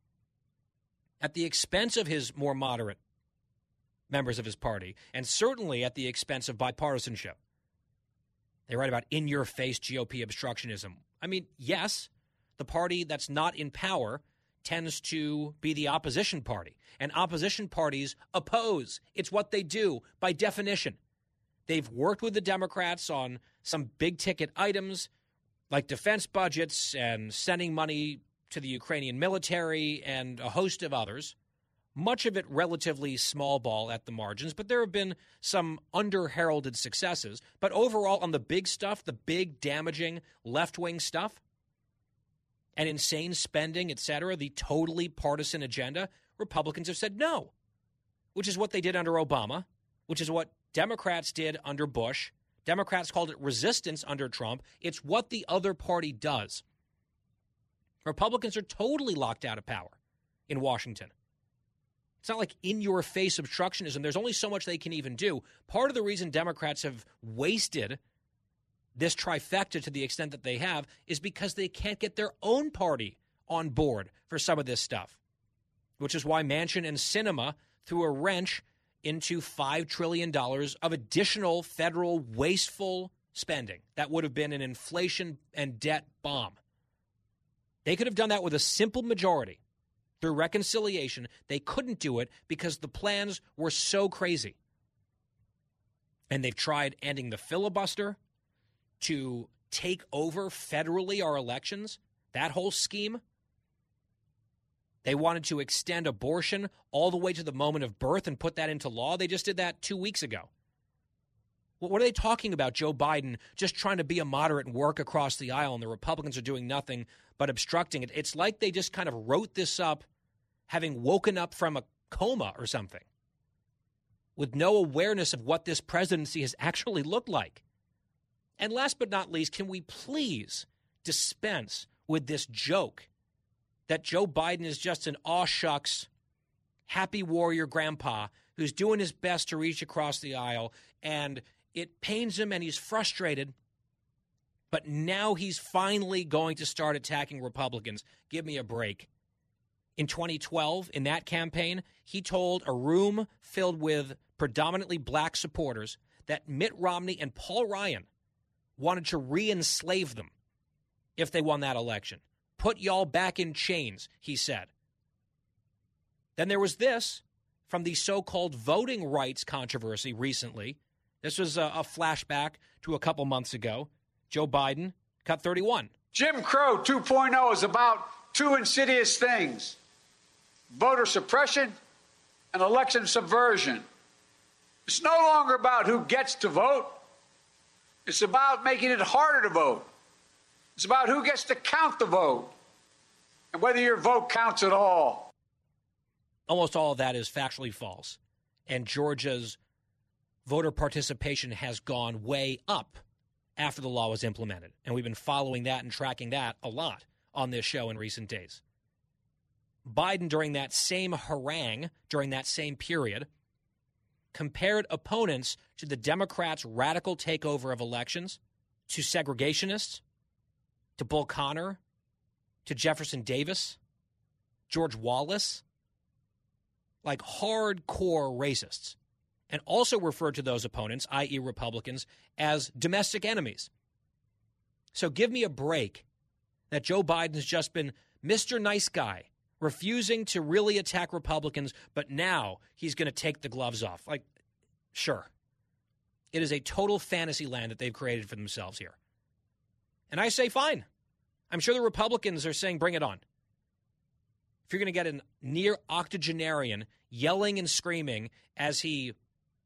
at the expense of his more moderate members of his party, and certainly at the expense of bipartisanship. They write about in-your-face G O P obstructionism. I mean, yes, the party that's not in power tends to be the opposition party, and opposition parties oppose. It's what they do by definition. They've worked with the Democrats on some big-ticket items like defense budgets and sending money to the Ukrainian military and a host of others, much of it relatively small ball at the margins, but there have been some under-heralded successes. But overall, on the big stuff, the big damaging left-wing stuff and insane spending, et cetera, the totally partisan agenda, Republicans have said no, which is what they did under Obama, which is what Democrats did under Bush. Democrats called it resistance under Trump. It's what the other party does. Republicans are totally locked out of power in Washington. It's not like in-your-face obstructionism. There's only so much they can even do. Part of the reason Democrats have wasted this trifecta to the extent that they have is because they can't get their own party on board for some of this stuff, which is why Manchin and Sinema threw a wrench into five trillion dollars of additional federal wasteful spending. That would have been an inflation and debt bomb. They could have done that with a simple majority through reconciliation. They couldn't do it because the plans were so crazy. And they've tried ending the filibuster to take over federally our elections, that whole scheme. They wanted to extend abortion all the way to the moment of birth and put that into law. They just did that two weeks ago. What are they talking about, Joe Biden, just trying to be a moderate and work across the aisle, and the Republicans are doing nothing but obstructing it? It's like they just kind of wrote this up having woken up from a coma or something, with no awareness of what this presidency has actually looked like. And last but not least, can we please dispense with this joke that Joe Biden is just an aw shucks, happy warrior grandpa who's doing his best to reach across the aisle, and it pains him and he's frustrated, but now he's finally going to start attacking Republicans. Give me a break. In twenty twelve, in that campaign, he told a room filled with predominantly black supporters that Mitt Romney and Paul Ryan wanted to re-enslave them if they won that election. Put y'all back in chains, he said. Then there was this from the so-called voting rights controversy recently. This was a, a flashback to a couple months ago. Joe Biden, cut thirty-one. Jim Crow two point oh is about two insidious things: voter suppression and election subversion. It's no longer about who gets to vote. It's about making it harder to vote. It's about who gets to count the vote and whether your vote counts at all. Almost all of that is factually false. And Georgia's voter participation has gone way up after the law was implemented. And we've been following that and tracking that a lot on this show in recent days. Biden, during that same harangue, during that same period, compared opponents to the Democrats' radical takeover of elections, to segregationists, to Bull Connor, to Jefferson Davis, George Wallace. like hardcore racists, and also referred to those opponents, that is. Republicans, as domestic enemies. So give me a break that Joe Biden's just been Mister Nice Guy, refusing to really attack Republicans, but now he's going to take the gloves off. Like, sure. It is a total fantasy land that they've created for themselves here. And I say, fine. I'm sure the Republicans are saying, bring it on. If you're going to get a near octogenarian yelling and screaming as he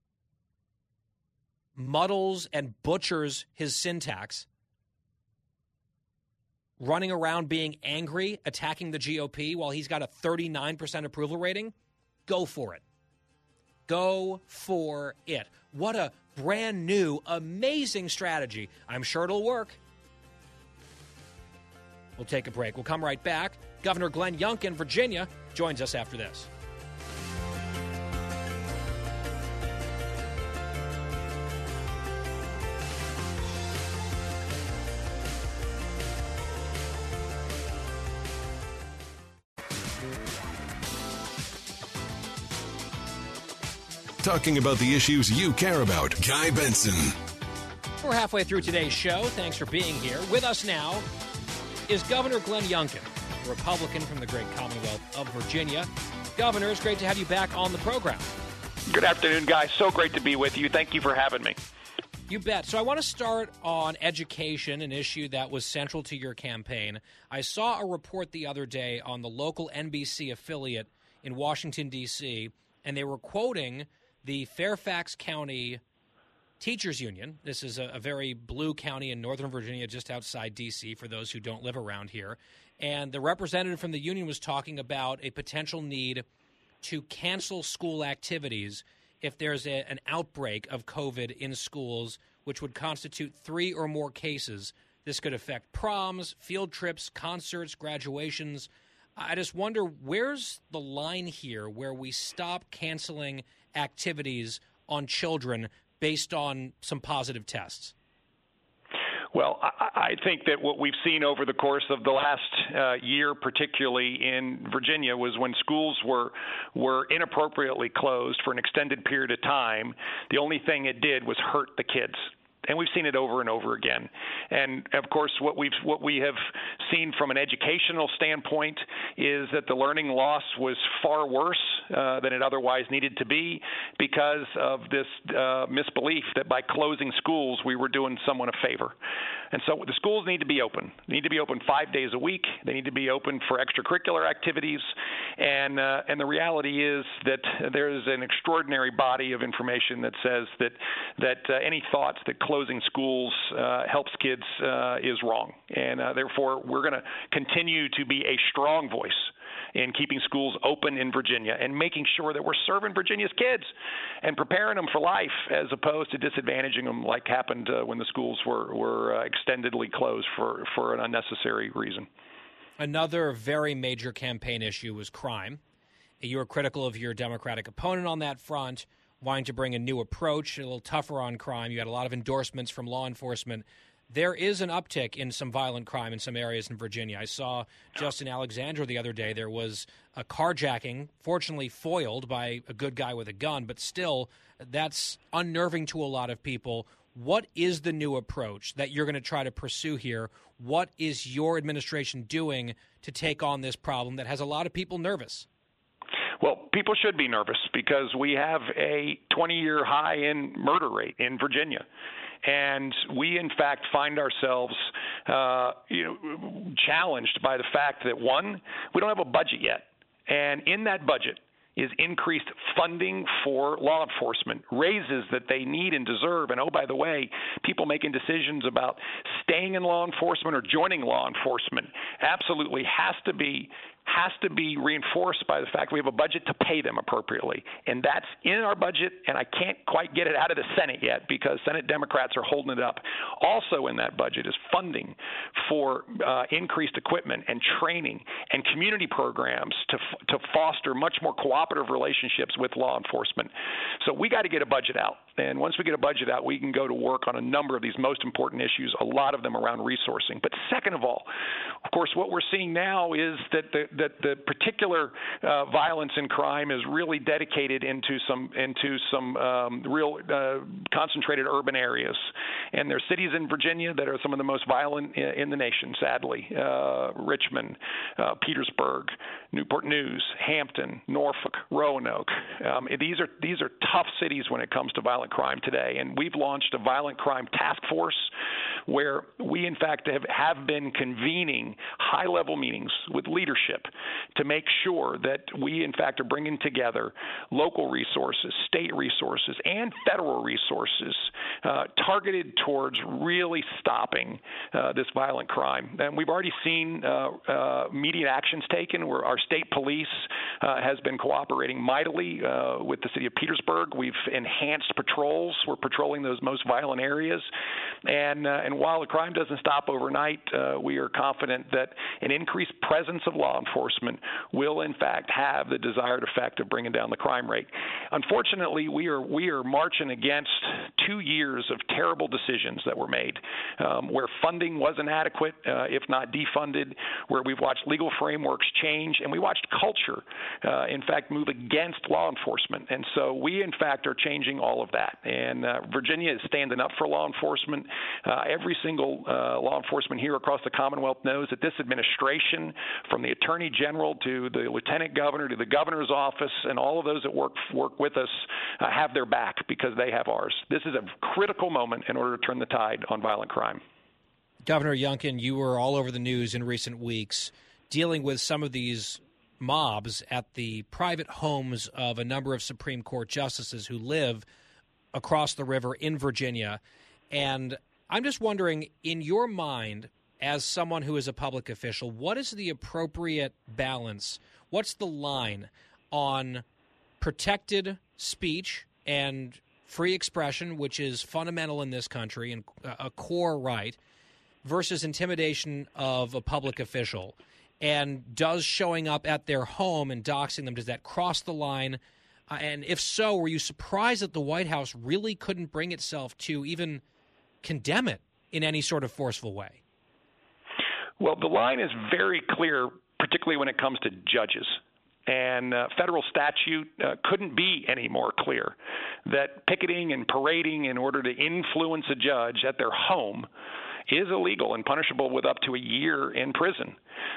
muddles and butchers his syntax, running around being angry, attacking the G O P while he's got a thirty-nine percent approval rating, go for it. Go for it. What a brand new, amazing strategy. I'm sure it'll work. We'll take a break. We'll come right back. Governor Glenn Youngkin, Virginia, joins us after this. Talking about the issues you care about. Guy Benson. We're halfway through today's show. Thanks for being here. With us now is Governor Glenn Youngkin, a Republican from the great Commonwealth of Virginia. Governor, it's great to have you back on the program. Good afternoon, guys. So great to be with you. Thank you for having me. You bet. So I want to start on education, an issue that was central to your campaign. I saw a report the other day on the local N B C affiliate in Washington, D C, and they were quoting the Fairfax County Teachers Union. This is a, a very blue county in Northern Virginia, just outside D C, for those who don't live around here. And the representative from the union was talking about a potential need to cancel school activities if there's a, an outbreak of COVID in schools, which would constitute three or more cases. This could affect proms, field trips, concerts, graduations. I just wonder, where's the line here where we stop canceling activities on children based on some positive tests? Well, I, I think that what we've seen over the course of the last uh, year, particularly in Virginia, was when schools were were inappropriately closed for an extended period of time, the only thing it did was hurt the kids. And we've seen it over and over again. And of course, what we've what we have seen from an educational standpoint is that the learning loss was far worse uh, than it otherwise needed to be because of this uh, misbelief that by closing schools we were doing someone a favor. And so the schools need to be open. They need to be open five days a week. They need to be open for extracurricular activities. And uh, and the reality is that there is an extraordinary body of information that says that that uh, any thoughts that closing schools uh, helps kids uh, is wrong. And uh, therefore, we're going to continue to be a strong voice in keeping schools open in Virginia and making sure that we're serving Virginia's kids and preparing them for life as opposed to disadvantaging them like happened uh, when the schools were, were uh, extendedly closed for, for an unnecessary reason. Another very major campaign issue was crime. You were critical of your Democratic opponent on that front, wanting to bring a new approach, a little tougher on crime. You had a lot of endorsements from law enforcement. There is an uptick in some violent crime in some areas in Virginia. I saw Justin Alexander the other day. There was a carjacking, fortunately foiled by a good guy with a gun, but still, that's unnerving to a lot of people. What is the new approach that you're going to try to pursue here? What is your administration doing to take on this problem that has a lot of people nervous? Well, people should be nervous because we have a twenty-year high in murder rate in Virginia. And we, in fact, find ourselves uh, you know, challenged by the fact that, one, we don't have a budget yet. And in that budget is increased funding for law enforcement, raises that they need and deserve. And, oh, by the way, people making decisions about staying in law enforcement or joining law enforcement absolutely has to be has to be reinforced by the fact we have a budget to pay them appropriately. And that's in our budget, and I can't quite get it out of the Senate yet because Senate Democrats are holding it up. Also in that budget is funding for uh, increased equipment and training and community programs to f- to foster much more cooperative relationships with law enforcement. So we got to get a budget out. And once we get a budget out, we can go to work on a number of these most important issues, a lot of them around resourcing. But second of all, of course, what we're seeing now is that the that the particular uh, violence and crime is really dedicated into some into some um, real uh, concentrated urban areas, and there are cities in Virginia that are some of the most violent in, in the nation. Sadly, uh, Richmond, uh, Petersburg, Newport News, Hampton, Norfolk, Roanoke. Um, these are these are tough cities when it comes to violent crime today, and we've launched a violent crime task force where we, in fact, have, have been convening high-level meetings with leadership to make sure that we, in fact, are bringing together local resources, state resources, and federal resources uh, targeted towards really stopping uh, this violent crime. And we've already seen uh, uh, immediate actions taken where our state police uh, has been cooperating mightily uh, with the city of Petersburg. We've enhanced patrols. We're patrolling those most violent areas. And, uh, and while the crime doesn't stop overnight, uh, we are confident that an increased presence of law enforcement will, in fact, have the desired effect of bringing down the crime rate. Unfortunately, we are we are marching against two years of terrible decisions that were made, um, where funding wasn't adequate, uh, if not defunded, where we've watched legal frameworks change, and we watched culture, uh, in fact, move against law enforcement. And so we, in fact, are changing all of that. And uh, Virginia is standing up for law enforcement. Uh, every single uh, law enforcement here across the Commonwealth knows that this administration, from the Attorney General to the Lieutenant Governor to the Governor's office and all of those that work work with us uh, have their back because they have ours. This is a critical moment in order to turn the tide on violent crime. Governor Youngkin, you were all over the news in recent weeks dealing with some of these mobs at the private homes of a number of Supreme Court justices who live across the river in Virginia. And I'm just wondering, in your mind, as someone who is a public official, what is the appropriate balance? What's the line on protected speech and free expression, which is fundamental in this country and a core right, versus intimidation of a public official? And does showing up at their home and doxing them, does that cross the line? Uh, and if so, were you surprised that the White House really couldn't bring itself to even condemn it in any sort of forceful way? Well, the line is very clear, particularly when it comes to judges. And uh, federal statute uh, couldn't be any more clear that picketing and parading in order to influence a judge at their home is illegal and punishable with up to a year in prison.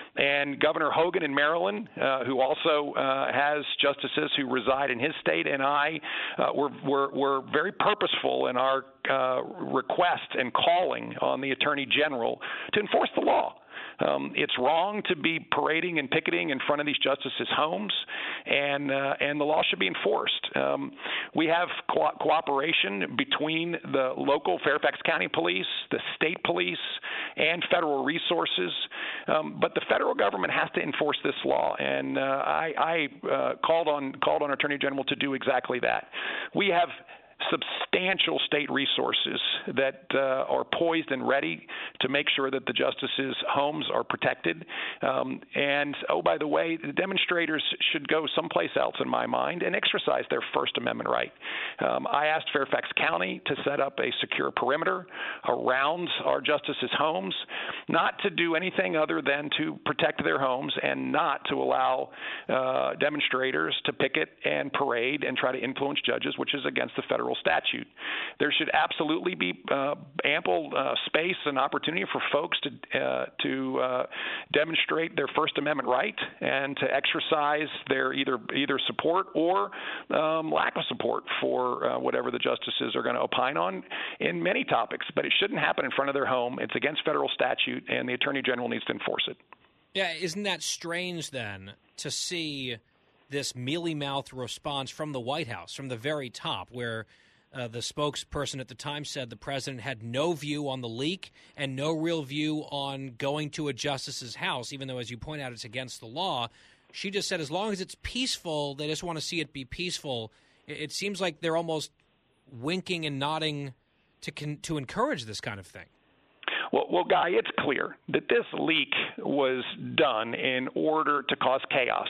And Governor Hogan in Maryland, uh, who also uh, has justices who reside in his state, and I uh, were, were, were very purposeful in our uh, request and calling on the Attorney General to enforce the law. Um, it's wrong to be parading and picketing in front of these justices' homes, and uh, and the law should be enforced. Um, we have co- cooperation between the local Fairfax County Police, the state police, and federal resources, um, but the federal government has to enforce this law, and uh, I, I uh, called on called on Attorney General to do exactly that. We have substantial state resources that uh, are poised and ready to make sure that the justices' homes are protected. Um, and, oh, by the way, the demonstrators should go someplace else, in my mind, and exercise their First Amendment right. Um, I asked Fairfax County to set up a secure perimeter around our justices' homes, not to do anything other than to protect their homes and not to allow uh, demonstrators to picket and parade and try to influence judges, which is against the federal statute. There should absolutely be uh, ample uh, space and opportunity for folks to uh, to uh, demonstrate their First Amendment right and to exercise their either either support or um, lack of support for uh, whatever the justices are going to opine on in many topics. But it shouldn't happen in front of their home. It's against federal statute, and the Attorney General needs to enforce it. Yeah, isn't that strange then to see this mealy-mouthed response from the White House, from the very top, where uh, the spokesperson at the time said the president had no view on the leak and no real view on going to a justice's house, even though, as you point out, it's against the law. She just said as long as it's peaceful, they just want to see it be peaceful. It, it seems like they're almost winking and nodding to con- to encourage this kind of thing. Well, well, Guy, it's clear that this leak was done in order to cause chaos,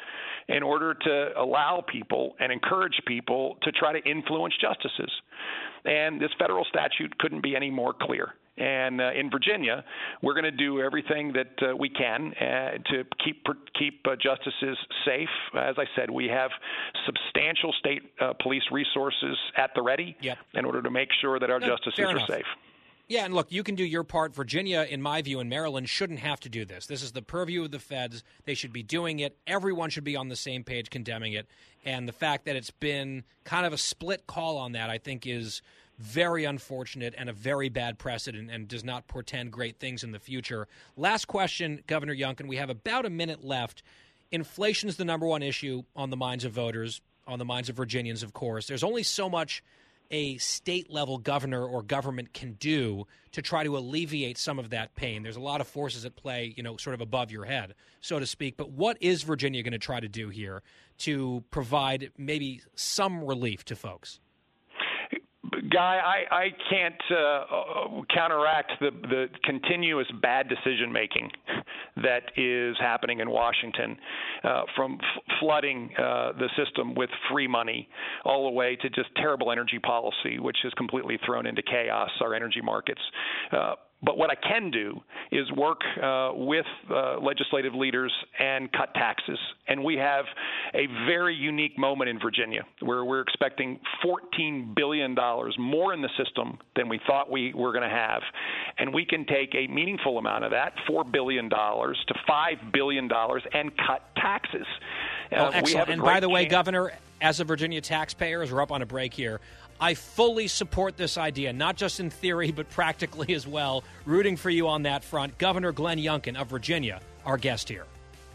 in order to allow people and encourage people to try to influence justices. And this federal statute couldn't be any more clear. And uh, in Virginia, we're going to do everything that uh, we can uh, to keep keep uh, justices safe. As I said, we have substantial state uh, police resources at the ready yep. in order to make sure that our no, justices are safe. Yeah, and look, you can do your part. Virginia, in my view, and Maryland shouldn't have to do this. This is the purview of the feds. They should be doing it. Everyone should be on the same page condemning it. And the fact that it's been kind of a split call on that, I think, is very unfortunate and a very bad precedent and does not portend great things in the future. Last question, Governor Youngkin. We have about a minute left. Inflation is the number one issue on the minds of voters, on the minds of Virginians, of course. There's only so much a state-level governor or government can do to try to alleviate some of that pain. There's a lot of forces at play, you know, sort of above your head, so to speak. But what is Virginia going to try to do here to provide maybe some relief to folks? Guy, I, I can't uh, counteract the, the continuous bad decision-making that is happening in Washington, uh, from f- flooding uh, the system with free money all the way to just terrible energy policy, which has completely thrown into chaos our energy markets. Uh, But what I can do is work uh, with uh, legislative leaders and cut taxes. And we have a very unique moment in Virginia where we're expecting fourteen billion dollars more in the system than we thought we were going to have. And we can take a meaningful amount of that, four billion dollars to five billion dollars, and cut taxes. Oh, uh, excellent. And by the way, chance- Governor, as a Virginia taxpayer, as we're up on a break here, I fully support this idea, not just in theory, but practically as well. Rooting for you on that front. Governor Glenn Youngkin of Virginia, our guest here.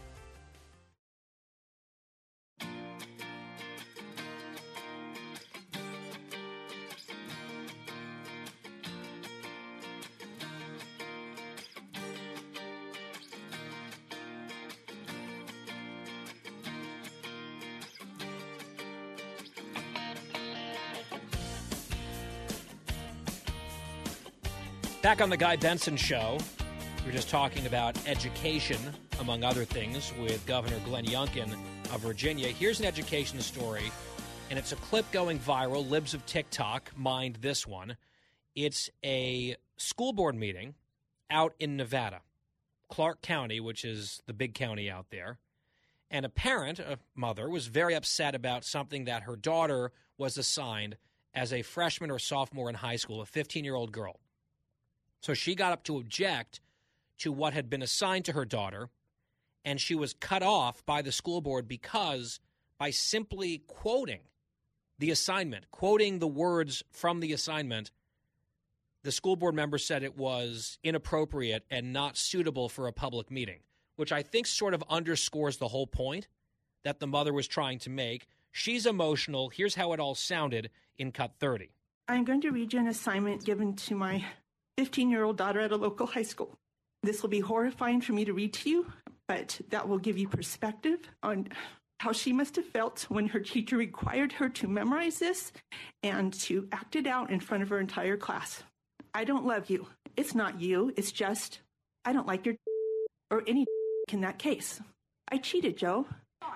Back on the Guy Benson Show, we were just talking about education, among other things, with Governor Glenn Youngkin of Virginia. Here's an education story, and it's a clip going viral. Libs of TikTok mind this one. It's a school board meeting out in Nevada, Clark County, which is the big county out there. And a parent, a mother, was very upset about something that her daughter was assigned as a freshman or sophomore in high school, a fifteen-year-old girl. So she got up to object to what had been assigned to her daughter, and she was cut off by the school board because by simply quoting the assignment, quoting the words from the assignment, the school board member said it was inappropriate and not suitable for a public meeting, which I think sort of underscores the whole point that the mother was trying to make. She's emotional. Here's how it all sounded in Cut thirty. I'm going to read you an assignment given to my fifteen-year-old daughter at a local high school. This will be horrifying for me to read to you, but that will give you perspective on how she must have felt when her teacher required her to memorize this and to act it out in front of her entire class. I don't love you. It's not you. It's just, I don't like your or any in that case. I cheated, Joe.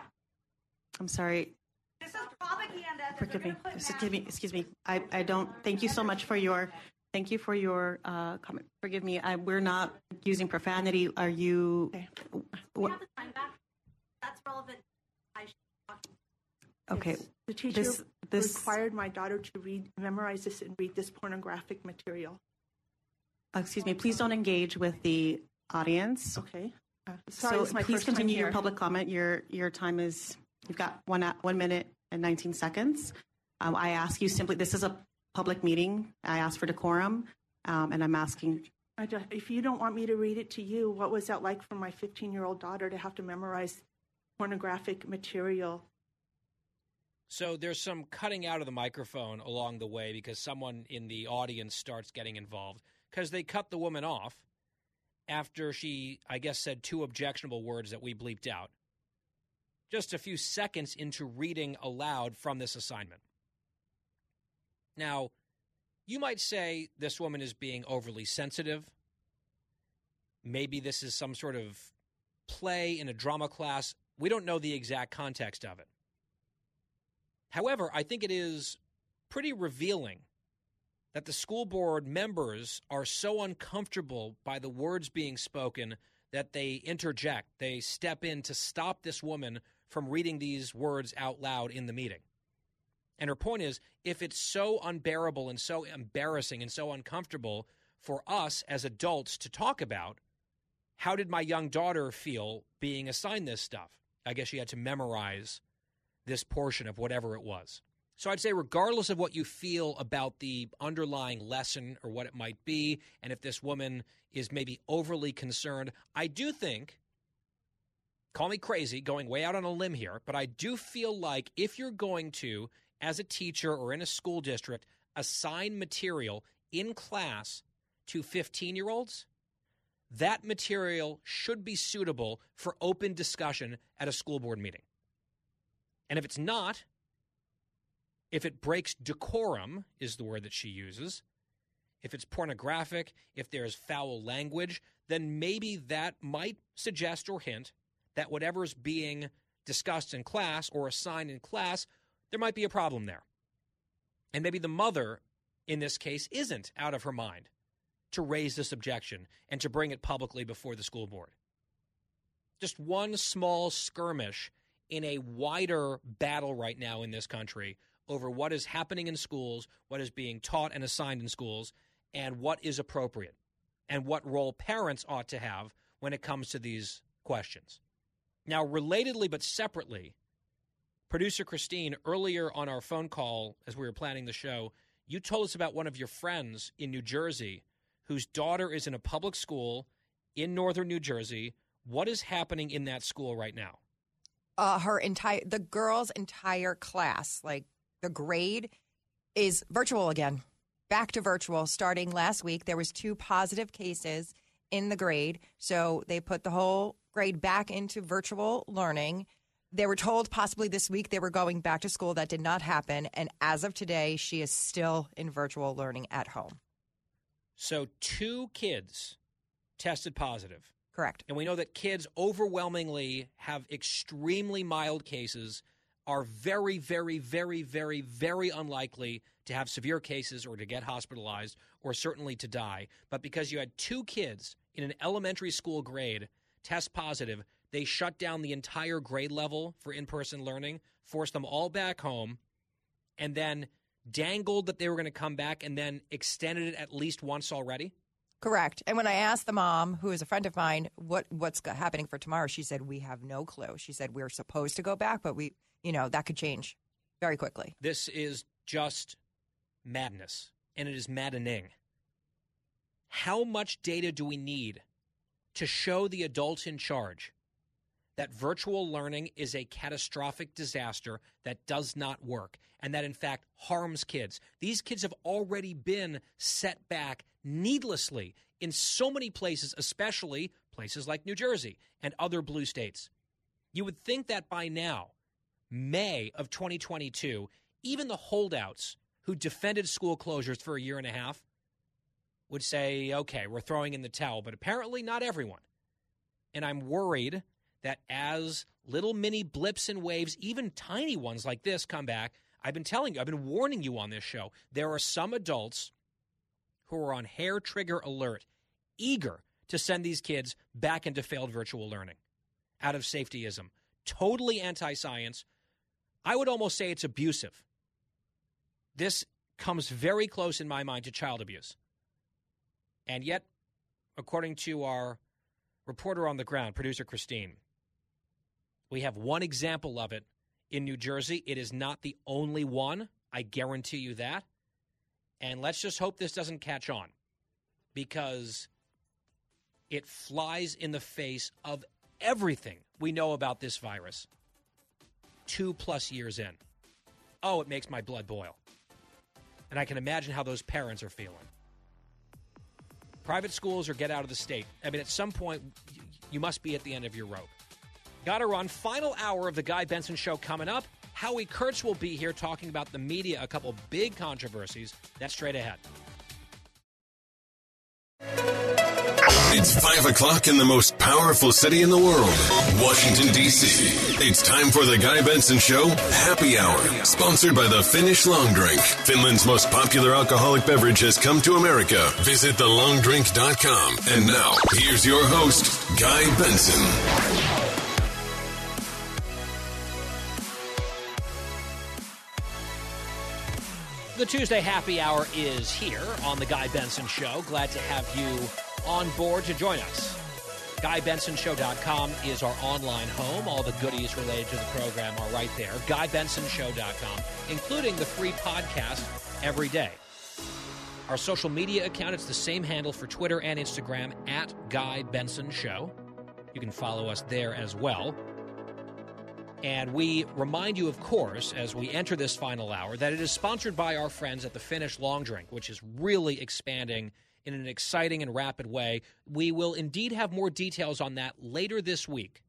I'm sorry. This is propaganda. Forgive me. Excuse me. Excuse me. I, I don't, thank you so much for your... Thank you for your uh, comment. Forgive me. I, we're not using profanity. Are you? Okay. We have the time back. That's relevant. I okay. Yes. The teacher this, this, required my daughter to read, memorize this, and read this pornographic material. Excuse me. Please don't engage with the audience. Okay. Uh, sorry, so this is my please first continue time your here. public comment. Your your time is. You've got one one minute and nineteen seconds. Um, I ask you simply. This is a public meeting. I asked for decorum, um, and I'm asking. I just, if you don't want me to read it to you, what was that like for my fifteen-year-old daughter to have to memorize pornographic material? So there's some cutting out of the microphone along the way because someone in the audience starts getting involved because they cut the woman off after she, I guess, said two objectionable words that we bleeped out just a few seconds into reading aloud from this assignment. Now, you might say this woman is being overly sensitive. Maybe this is some sort of play in a drama class. We don't know the exact context of it. However, I think it is pretty revealing that the school board members are so uncomfortable by the words being spoken that they interject. They step in to stop this woman from reading these words out loud in the meeting. And her point is, if it's so unbearable and so embarrassing and so uncomfortable for us as adults to talk about, how did my young daughter feel being assigned this stuff? I guess she had to memorize this portion of whatever it was. So I'd say regardless of what you feel about the underlying lesson or what it might be, and if this woman is maybe overly concerned, I do think, call me crazy, going way out on a limb here, but I do feel like if you're going to, as a teacher or in a school district, assign material in class to fifteen-year-olds, that material should be suitable for open discussion at a school board meeting. And if it's not, if it breaks decorum, is the word that she uses, if it's pornographic, if there's foul language, then maybe that might suggest or hint that whatever's being discussed in class or assigned in class, there might be a problem there. And maybe the mother, in this case, isn't out of her mind to raise this objection and to bring it publicly before the school board. Just one small skirmish in a wider battle right now in this country over what is happening in schools, what is being taught and assigned in schools, and what is appropriate, and what role parents ought to have when it comes to these questions. Now, relatedly but separately, producer Christine, earlier on our phone call as we were planning the show, you told us about one of your friends in New Jersey whose daughter is in a public school in northern New Jersey. What is happening in that school right now? Uh, her entire, the girl's entire class, like the grade, is virtual again. Back to virtual. Starting last week, there was two positive cases in the grade, so they put the whole grade back into virtual learning. They were told possibly this week they were going back to school. That did not happen, and as of today, she is still in virtual learning at home. So two kids tested positive. Correct. And we know that kids overwhelmingly have extremely mild cases, are very, very, very, very, very unlikely to have severe cases or to get hospitalized or certainly to die. But because you had two kids in an elementary school grade test positive, they shut down the entire grade level for in-person learning, forced them all back home, and then dangled that they were going to come back and then extended it at least once already? Correct. And when I asked the mom, who is a friend of mine, what what's happening for tomorrow, she said, we have no clue. She said, we're supposed to go back, but we, you know, that could change very quickly. This is just madness, and it is maddening. How much data do we need to show the adults in charge that virtual learning is a catastrophic disaster that does not work and that, in fact, harms kids? These kids have already been set back needlessly in so many places, especially places like New Jersey and other blue states. You would think that by now, May of twenty twenty-two, even the holdouts who defended school closures for a year and a half would say, okay, we're throwing in the towel, but apparently not everyone. And I'm worried that as little mini blips and waves, even tiny ones like this, come back, I've been telling you, I've been warning you on this show, there are some adults who are on hair trigger alert, eager to send these kids back into failed virtual learning out of safetyism. Totally anti-science. I would almost say it's abusive. This comes very close in my mind to child abuse. And yet, according to our reporter on the ground, producer Christine, we have one example of it in New Jersey. It is not the only one. I guarantee you that. And let's just hope this doesn't catch on, because it flies in the face of everything we know about this virus two plus years in. Oh, it makes my blood boil. And I can imagine how those parents are feeling. Private schools or get out of the state. I mean, at some point, you must be at the end of your rope. Gotta run. Final hour of the Guy Benson Show coming up. Howie Kurtz will be here talking about the media, a couple big controversies. That's straight ahead. It's five o'clock in the most powerful city in the world, Washington, D C. It's time for the Guy Benson Show Happy Hour, sponsored by the Finnish Long Drink. Finland's most popular alcoholic beverage has come to America. Visit the long drink dot com. And now, here's your host, Guy Benson. The Tuesday Happy Hour is here on the Guy Benson Show. Glad to have you on board to join us. Guy Benson Show dot com is our online home. All the goodies related to the program are right there. Guy Benson Show dot com, including the free podcast every day. Our social media account, it's the same handle for Twitter and Instagram, at Guy Benson Show. You can follow us there as well. And we remind you, of course, as we enter this final hour, that it is sponsored by our friends at the Finnish Long Drink, which is really expanding in an exciting and rapid way. We will indeed have more details on that later this week.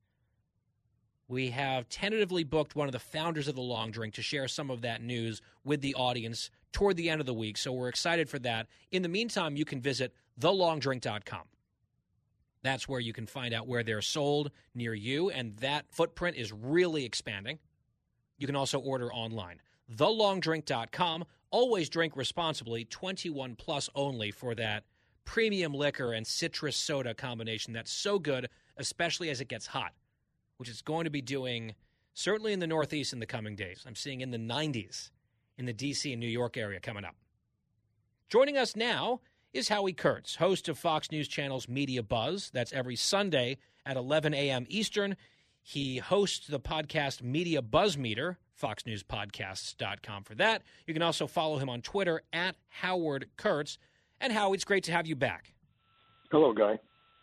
We have tentatively booked one of the founders of the Long Drink to share some of that news with the audience toward the end of the week, so we're excited for that. In the meantime, you can visit the long drink dot com. That's where you can find out where they're sold near you, and that footprint is really expanding. You can also order online. the long drink dot com. Always drink responsibly, twenty-one plus only for that premium liquor and citrus soda combination that's so good, especially as it gets hot, which it's going to be doing certainly in the Northeast in the coming days. I'm seeing in the nineties in the D C and New York area coming up. Joining us now is Howie Kurtz, host of Fox News Channel's Media Buzz. That's every Sunday at eleven a.m. Eastern. He hosts the podcast Media Buzz Meter, fox news podcasts dot com for that. You can also follow him on Twitter at Howard Kurtz. And Howie, it's great to have you back. Hello, Guy.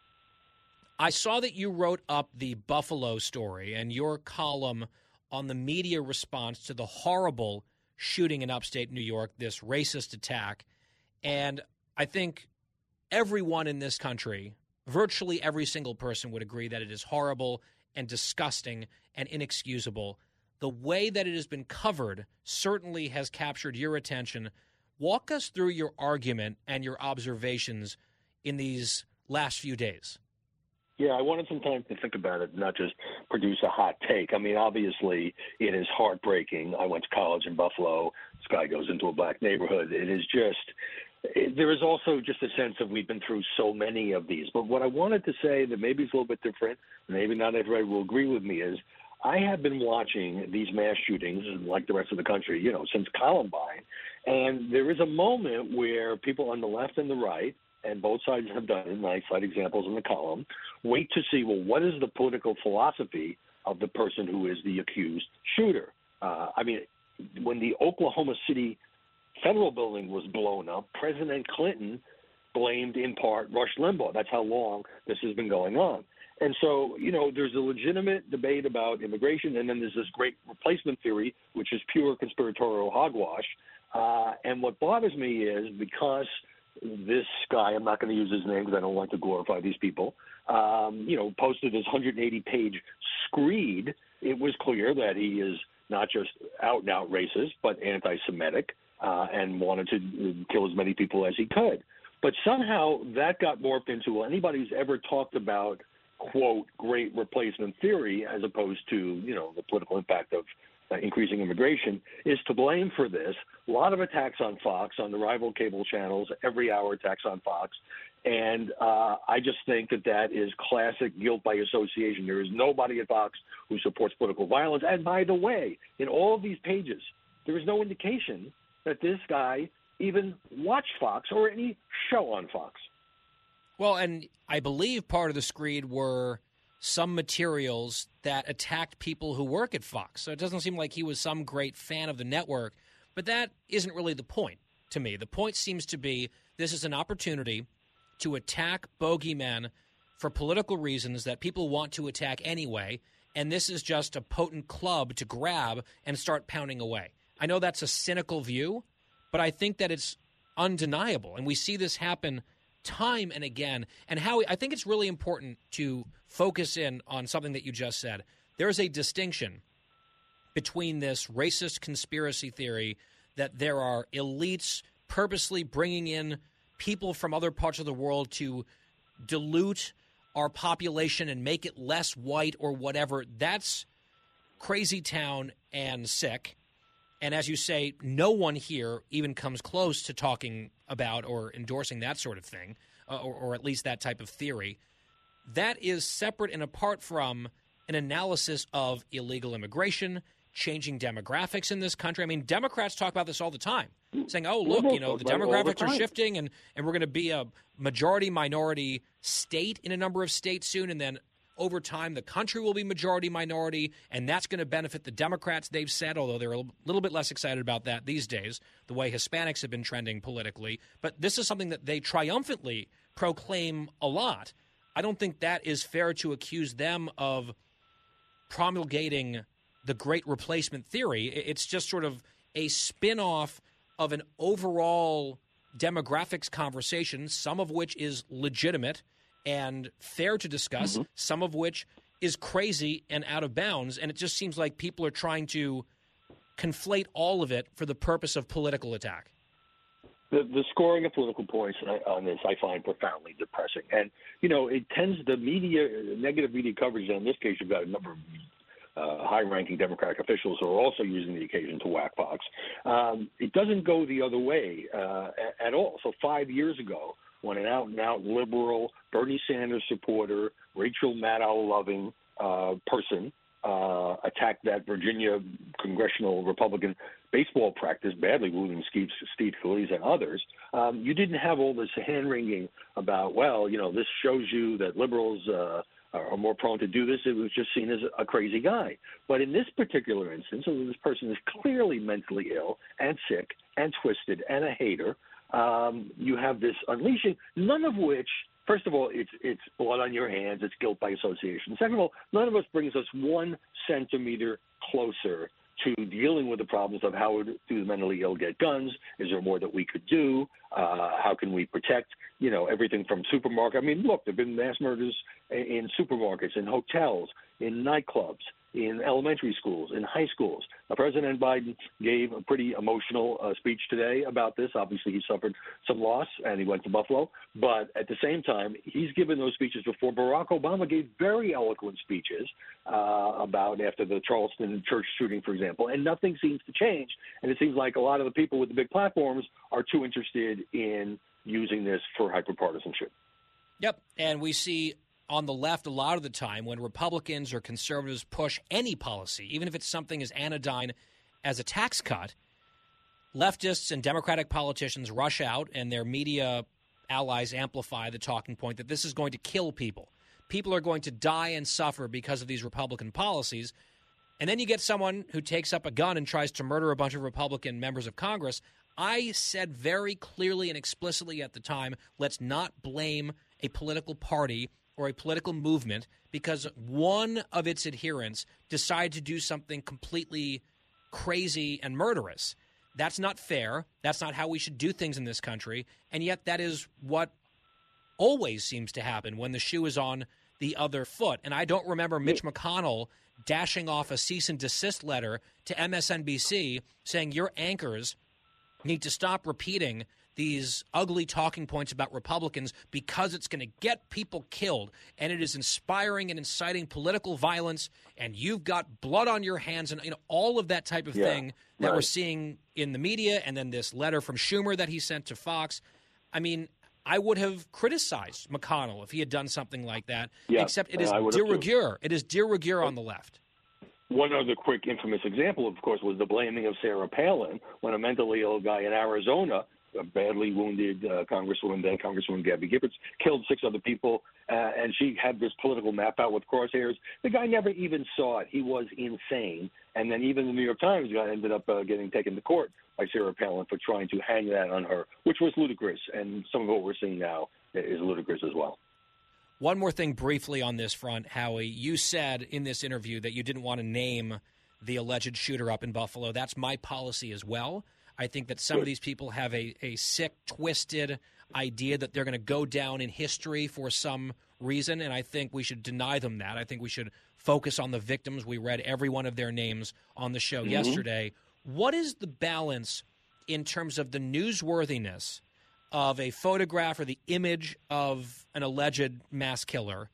I saw that you wrote up the Buffalo story and your column on the media response to the horrible shooting in upstate New York, this racist attack. And I think everyone in this country, virtually every single person, would agree that it is horrible and disgusting and inexcusable. The way that it has been covered certainly has captured your attention. Walk us through your argument and your observations in these last few days. Yeah, I wanted some time to think about it, not just produce a hot take. I mean, obviously, it is heartbreaking. I went to college in Buffalo. This guy goes into a black neighborhood. It is just, it, there is also just a sense of we've been through so many of these. But what I wanted to say that maybe is a little bit different, maybe not everybody will agree with me, is I have been watching these mass shootings, like the rest of the country, you know, since Columbine. And there is a moment where people on the left and the right, and both sides have done it, and I cite examples in the column, wait to see, well, what is the political philosophy of the person who is the accused shooter? Uh, I mean, when the Oklahoma City federal building was blown up, President Clinton blamed in part Rush Limbaugh. That's how long this has been going on. And so, you know, there's a legitimate debate about immigration, and then there's this great replacement theory, which is pure conspiratorial hogwash. Uh, and what bothers me is because this guy, I'm not going to use his name because I don't like to glorify these people, um, you know, posted his one hundred eighty page screed, it was clear that he is not just out-and-out racist, but anti-Semitic uh, and wanted to kill as many people as he could. But somehow that got morphed into, well, anybody who's ever talked about, quote, great replacement theory, as opposed to, you know, the political impact of uh, increasing immigration, is to blame for this. A lot of attacks on Fox, on the rival cable channels, every hour attacks on Fox. And uh, I just think that that is classic guilt by association. There is nobody at Fox who supports political violence. And by the way, in all of these pages, there is no indication that this guy even watched Fox or any show on Fox. Well, and I believe part of the screed were some materials that attacked people who work at Fox. So it doesn't seem like he was some great fan of the network. But that isn't really the point to me. The point seems to be this is an opportunity to attack bogeymen for political reasons that people want to attack anyway, and this is just a potent club to grab and start pounding away. I know that's a cynical view, but I think that it's undeniable, and we see this happen time and again. And Howie, I think it's really important to focus in on something that you just said. There's a distinction between this racist conspiracy theory that there are elites purposely bringing in people from other parts of the world to dilute our population and make it less white or whatever, that's crazy town and sick. And as you say, no one here even comes close to talking about or endorsing that sort of thing, uh, or, or at least that type of theory. That is separate and apart from an analysis of illegal immigration, changing demographics in this country. I mean, Democrats talk about this all the time, saying, oh, look, you know, the demographics are shifting and, and we're going to be a majority-minority state in a number of states soon, and then over time the country will be majority-minority, and that's going to benefit the Democrats, they've said, although they're a little bit less excited about that these days, the way Hispanics have been trending politically. But this is something that they triumphantly proclaim a lot. I don't think that is fair to accuse them of promulgating the great replacement theory. It's just sort of a spin-off of an overall demographics conversation, some of which is legitimate and fair to discuss, mm-hmm. some of which is crazy and out of bounds. And it just seems like people are trying to conflate all of it for the purpose of political attack. The, the scoring of political points on this I find profoundly depressing. And, you know, it tends, the media, negative media coverage, in this case you've got a number of uh, high-ranking Democratic officials who are also using the occasion to whack Fox. Um, it doesn't go the other way uh, at all. So five years ago, when an out-and-out liberal, Bernie Sanders supporter, Rachel Maddow-loving uh, person uh, attacked that Virginia congressional Republican baseball practice, badly wounding Steve, Steve Scalise and others, um, you didn't have all this hand-wringing about, well, you know, this shows you that liberals uh, are more prone to do this. It was just seen as a crazy guy. But in this particular instance, this person is clearly mentally ill and sick and twisted and a hater. Um, you have this unleashing, none of which, first of all, it's it's blood on your hands, it's guilt by association. Second of all, none of us brings us one centimeter closer to dealing with the problems of how do the mentally ill get guns? Is there more that we could do? Uh, how can we protect, you know, everything from supermarket? I mean, look, there have been mass murders in supermarkets, in hotels, in nightclubs, in elementary schools, in high schools. Uh, President Biden gave a pretty emotional uh, speech today about this. Obviously, he suffered some loss, and he went to Buffalo. But at the same time, he's given those speeches before. Barack Obama gave very eloquent speeches uh, about after the Charleston church shooting, for example, and nothing seems to change. And it seems like a lot of the people with the big platforms are too interested in using this for hyperpartisanship. Yep, and we see on the left a lot of the time when Republicans or conservatives push any policy, even if it's something as anodyne as a tax cut, leftists and Democratic politicians rush out and their media allies amplify the talking point that this is going to kill people. People are going to die and suffer because of these Republican policies. And then you get someone who takes up a gun and tries to murder a bunch of Republican members of Congress. I said very clearly and explicitly at the time, let's not blame a political party or a political movement because one of its adherents decided to do something completely crazy and murderous. That's not fair. That's not how we should do things in this country. And yet that is what always seems to happen when the shoe is on the other foot. And I don't remember Mitch McConnell dashing off a cease and desist letter to M S N B C saying your anchors need to stop repeating these ugly talking points about Republicans because it's going to get people killed, and it is inspiring and inciting political violence, and you've got blood on your hands, and you know all of that type of yeah, thing that right. we're seeing in the media, and then this letter from Schumer that he sent to Fox. I mean, I would have criticized McConnell if he had done something like that, yeah, except it is de too. rigueur. It is de rigueur on the left. One other quick infamous example, of course, was the blaming of Sarah Palin when a mentally ill guy in Arizona, a badly wounded uh, Congresswoman, then Congresswoman Gabby Giffords, killed six other people, uh, and she had this political map out with crosshairs. The guy never even saw it. He was insane. And then even the New York Times guy ended up uh, getting taken to court by Sarah Palin for trying to hang that on her, which was ludicrous. And some of what we're seeing now is ludicrous as well. One more thing briefly on this front, Howie. You said in this interview that you didn't want to name the alleged shooter up in Buffalo. That's my policy as well. I think that some Good. of these people have a, a sick, twisted idea that they're going to go down in history for some reason, and I think we should deny them that. I think we should focus on the victims. We read every one of their names on the show mm-hmm. yesterday. What is the balance in terms of the newsworthiness of a photograph or the image of an alleged mass killer,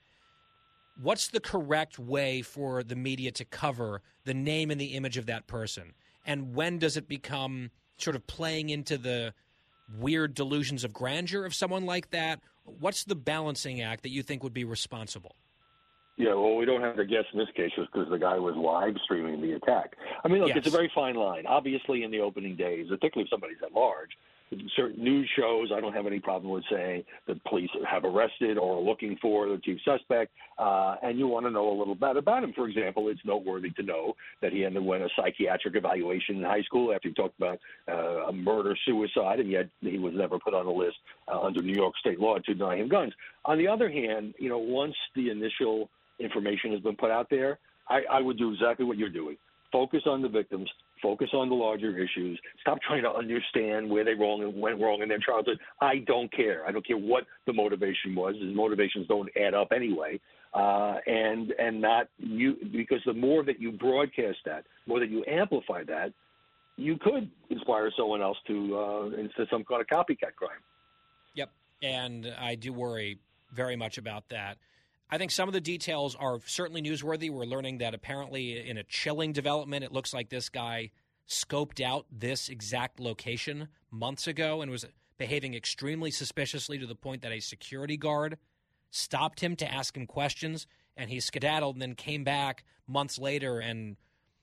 what's the correct way for the media to cover the name and the image of that person? And when does it become sort of playing into the weird delusions of grandeur of someone like that? What's the balancing act that you think would be responsible? Yeah, well, we don't have to guess in this case just because the guy was live streaming the attack. I mean, look, Yes. it's a very fine line. Obviously, in the opening days, particularly if somebody's at large, certain news shows, I don't have any problem with saying that police have arrested or are looking for the chief suspect, uh, and you want to know a little bit about him. For example, it's noteworthy to know that he underwent a psychiatric evaluation in high school after he talked about uh, a murder-suicide, and yet he was never put on the list uh, under New York state law to deny him guns. On the other hand, you know, once the initial information has been put out there, I, I would do exactly what you're doing. Focus on the victims. Focus on the larger issues. Stop trying to understand where they wrong and went wrong in their childhood. I don't care. I don't care what the motivation was. His motivations don't add up anyway. Uh, and and not you, because the more that you broadcast that, more that you amplify that, you could inspire someone else to uh, into some kind of copycat crime. Yep, and I do worry very much about that. I think some of the details are certainly newsworthy. We're learning that apparently in a chilling development, it looks like this guy scoped out this exact location months ago and was behaving extremely suspiciously to the point that a security guard stopped him to ask him questions, and he skedaddled and then came back months later and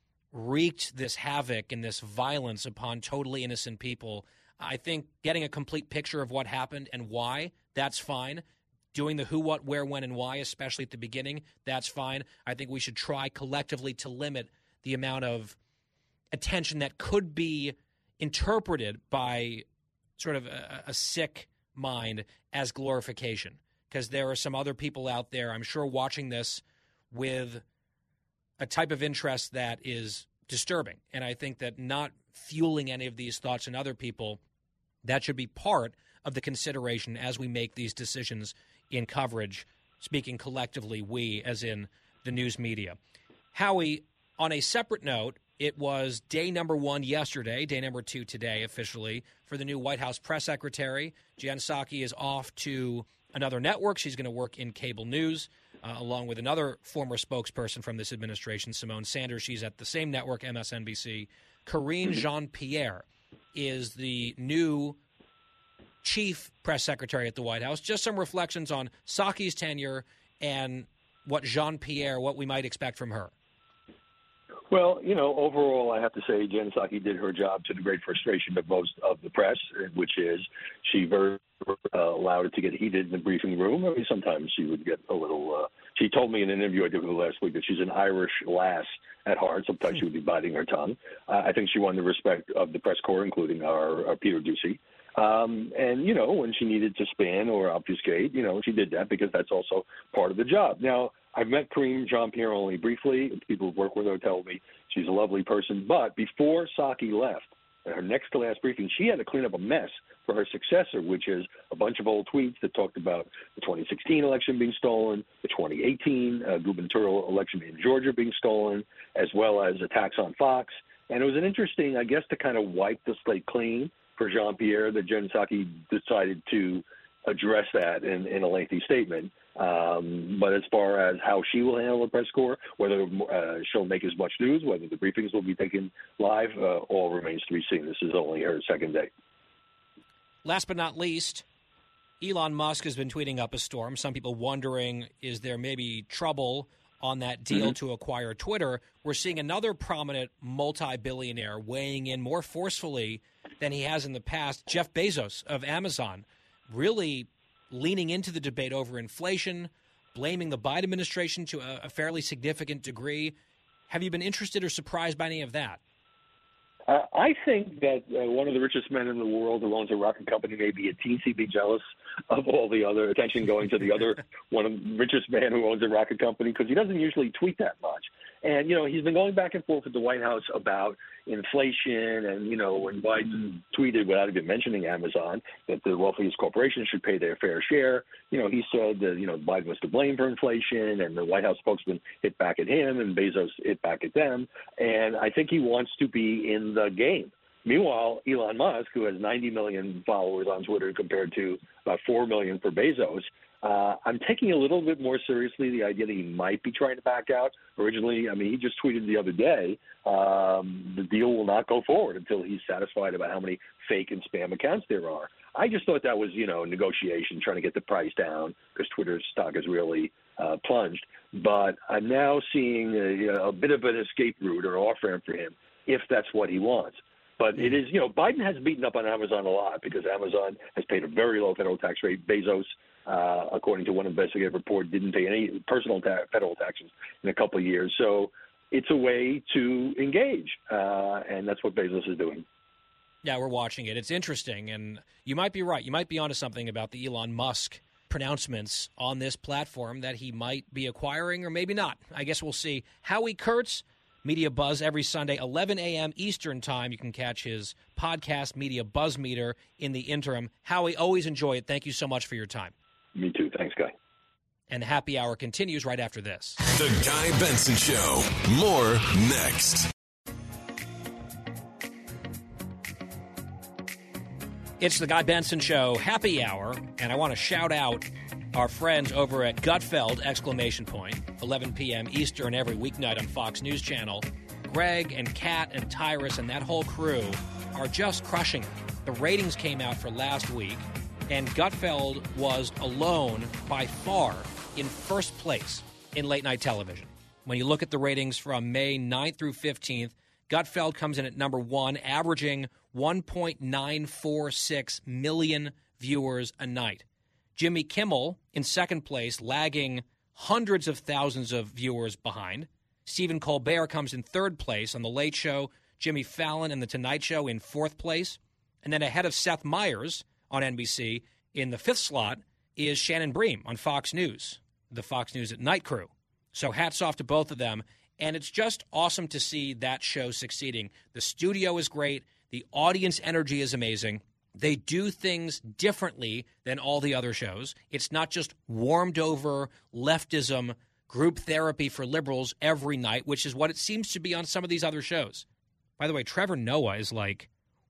wreaked this havoc and this violence upon totally innocent people. I think getting a complete picture of what happened and why, that's fine. Doing the who, what, where, when, and why, especially at the beginning, that's fine. I think we should try collectively to limit the amount of attention that could be interpreted by sort of a, a sick mind as glorification. Because there are some other people out there, I'm sure, watching this with a type of interest that is disturbing. And I think that not fueling any of these thoughts in other people, that should be part of the consideration as we make these decisions in coverage, speaking collectively, we, as in the news media. Howie, on a separate note, it was day number one yesterday, day number two today officially, for the new White House press secretary. Jen Psaki is off to another network. She's going to work in cable news, uh, along with another former spokesperson from this administration, Simone Sanders. She's at the same network, M S N B C. Karine Jean-Pierre is the new chief press secretary at the White House. Just some reflections on Psaki's tenure and what Jean-Pierre, what we might expect from her. Well, you know, overall, I have to say Jen Psaki did her job to the great frustration of most of the press, which is she very uh, allowed it to get heated in the briefing room. I mean, sometimes she would get a little uh, – she told me in an interview I did with her last week that she's an Irish lass at heart. Sometimes she would be biting her tongue. Uh, I think she won the respect of the press corps, including our, our Peter Doocy. Um, and, you know, when she needed to spin or obfuscate, you know, she did that because that's also part of the job. Now, I've met Karine Jean-Pierre only briefly. People who work with her tell me she's a lovely person. But before Psaki left, at her next to last briefing, she had to clean up a mess for her successor, which is a bunch of old tweets that talked about the twenty sixteen election being stolen, the twenty eighteen uh, gubernatorial election in Georgia being stolen, as well as attacks on Fox. And it was an interesting, I guess, to kind of wipe the slate clean for Jean-Pierre that Jen Psaki decided to address that in, in a lengthy statement. Um, but as far as how she will handle the press corps, whether uh, she'll make as much news, whether the briefings will be taken live, uh, all remains to be seen. This is only her second day. Last but not least, Elon Musk has been tweeting up a storm. Some people wondering, is there maybe trouble on that deal mm-hmm. to acquire Twitter? We're seeing another prominent multi-billionaire weighing in more forcefully than he has in the past. Jeff Bezos of Amazon really leaning into the debate over inflation, blaming the Biden administration to a, a fairly significant degree. Have you been interested or surprised by any of that? Uh, I think that uh, one of the richest men in the world who owns a rocket company may be a teensy bit jealous of all the other attention going to the other one of the richest man who owns a rocket company, because he doesn't usually tweet that much. And, you know, he's been going back and forth with the White House about inflation. And, you know, when Biden tweeted, without even mentioning Amazon, that the wealthiest corporations should pay their fair share, you know, he said that, you know, Biden was to blame for inflation, and the White House spokesman hit back at him and Bezos hit back at them. And I think he wants to be in the game. Meanwhile, Elon Musk, who has ninety million followers on Twitter compared to about four million for Bezos, uh, I'm taking a little bit more seriously the idea that he might be trying to back out. Originally, I mean, he just tweeted the other day, um, the deal will not go forward until he's satisfied about how many fake and spam accounts there are. I just thought that was, you know, negotiation, trying to get the price down because Twitter's stock has really uh, plunged. But I'm now seeing a, a bit of an escape route or off-ramp for him if that's what he wants. But it is, you know, Biden has beaten up on Amazon a lot because Amazon has paid a very low federal tax rate. Bezos, uh, according to one investigative report, didn't pay any personal ta- federal taxes in a couple of years. So it's a way to engage, uh, and that's what Bezos is doing. Yeah, we're watching it. It's interesting, and you might be right. You might be onto something about the Elon Musk pronouncements on this platform that he might be acquiring or maybe not. I guess we'll see. Howie Kurtz, Media Buzz, every Sunday, eleven a.m. Eastern Time. You can catch his podcast, Media Buzz Meter, in the interim. Howie, always enjoy it. Thank you so much for your time. Me too. Thanks, Guy. And the happy hour continues right after this. The Guy Benson Show. More next. It's the Guy Benson Show happy hour, and I want to shout out our friends over at Gutfeld, exclamation point, eleven p.m. Eastern every weeknight on Fox News Channel. Greg and Kat and Tyrus and that whole crew are just crushing it. The ratings came out for last week, and Gutfeld was alone by far in first place in late-night television. When you look at the ratings from May ninth through fifteenth, Gutfeld comes in at number one, averaging one point nine four six million viewers a night. Jimmy Kimmel in second place, lagging hundreds of thousands of viewers behind. Stephen Colbert comes in third place on The Late Show. Jimmy Fallon and The Tonight Show in fourth place. And then ahead of Seth Meyers on N B C in the fifth slot is Shannon Bream on Fox News, the Fox News at Night crew. So hats off to both of them. And it's just awesome to see that show succeeding. The studio is great. The audience energy is amazing. They do things differently than all the other shows. It's not just warmed over leftism, group therapy for liberals every night, which is what it seems to be on some of these other shows. By the way, Trevor Noah is like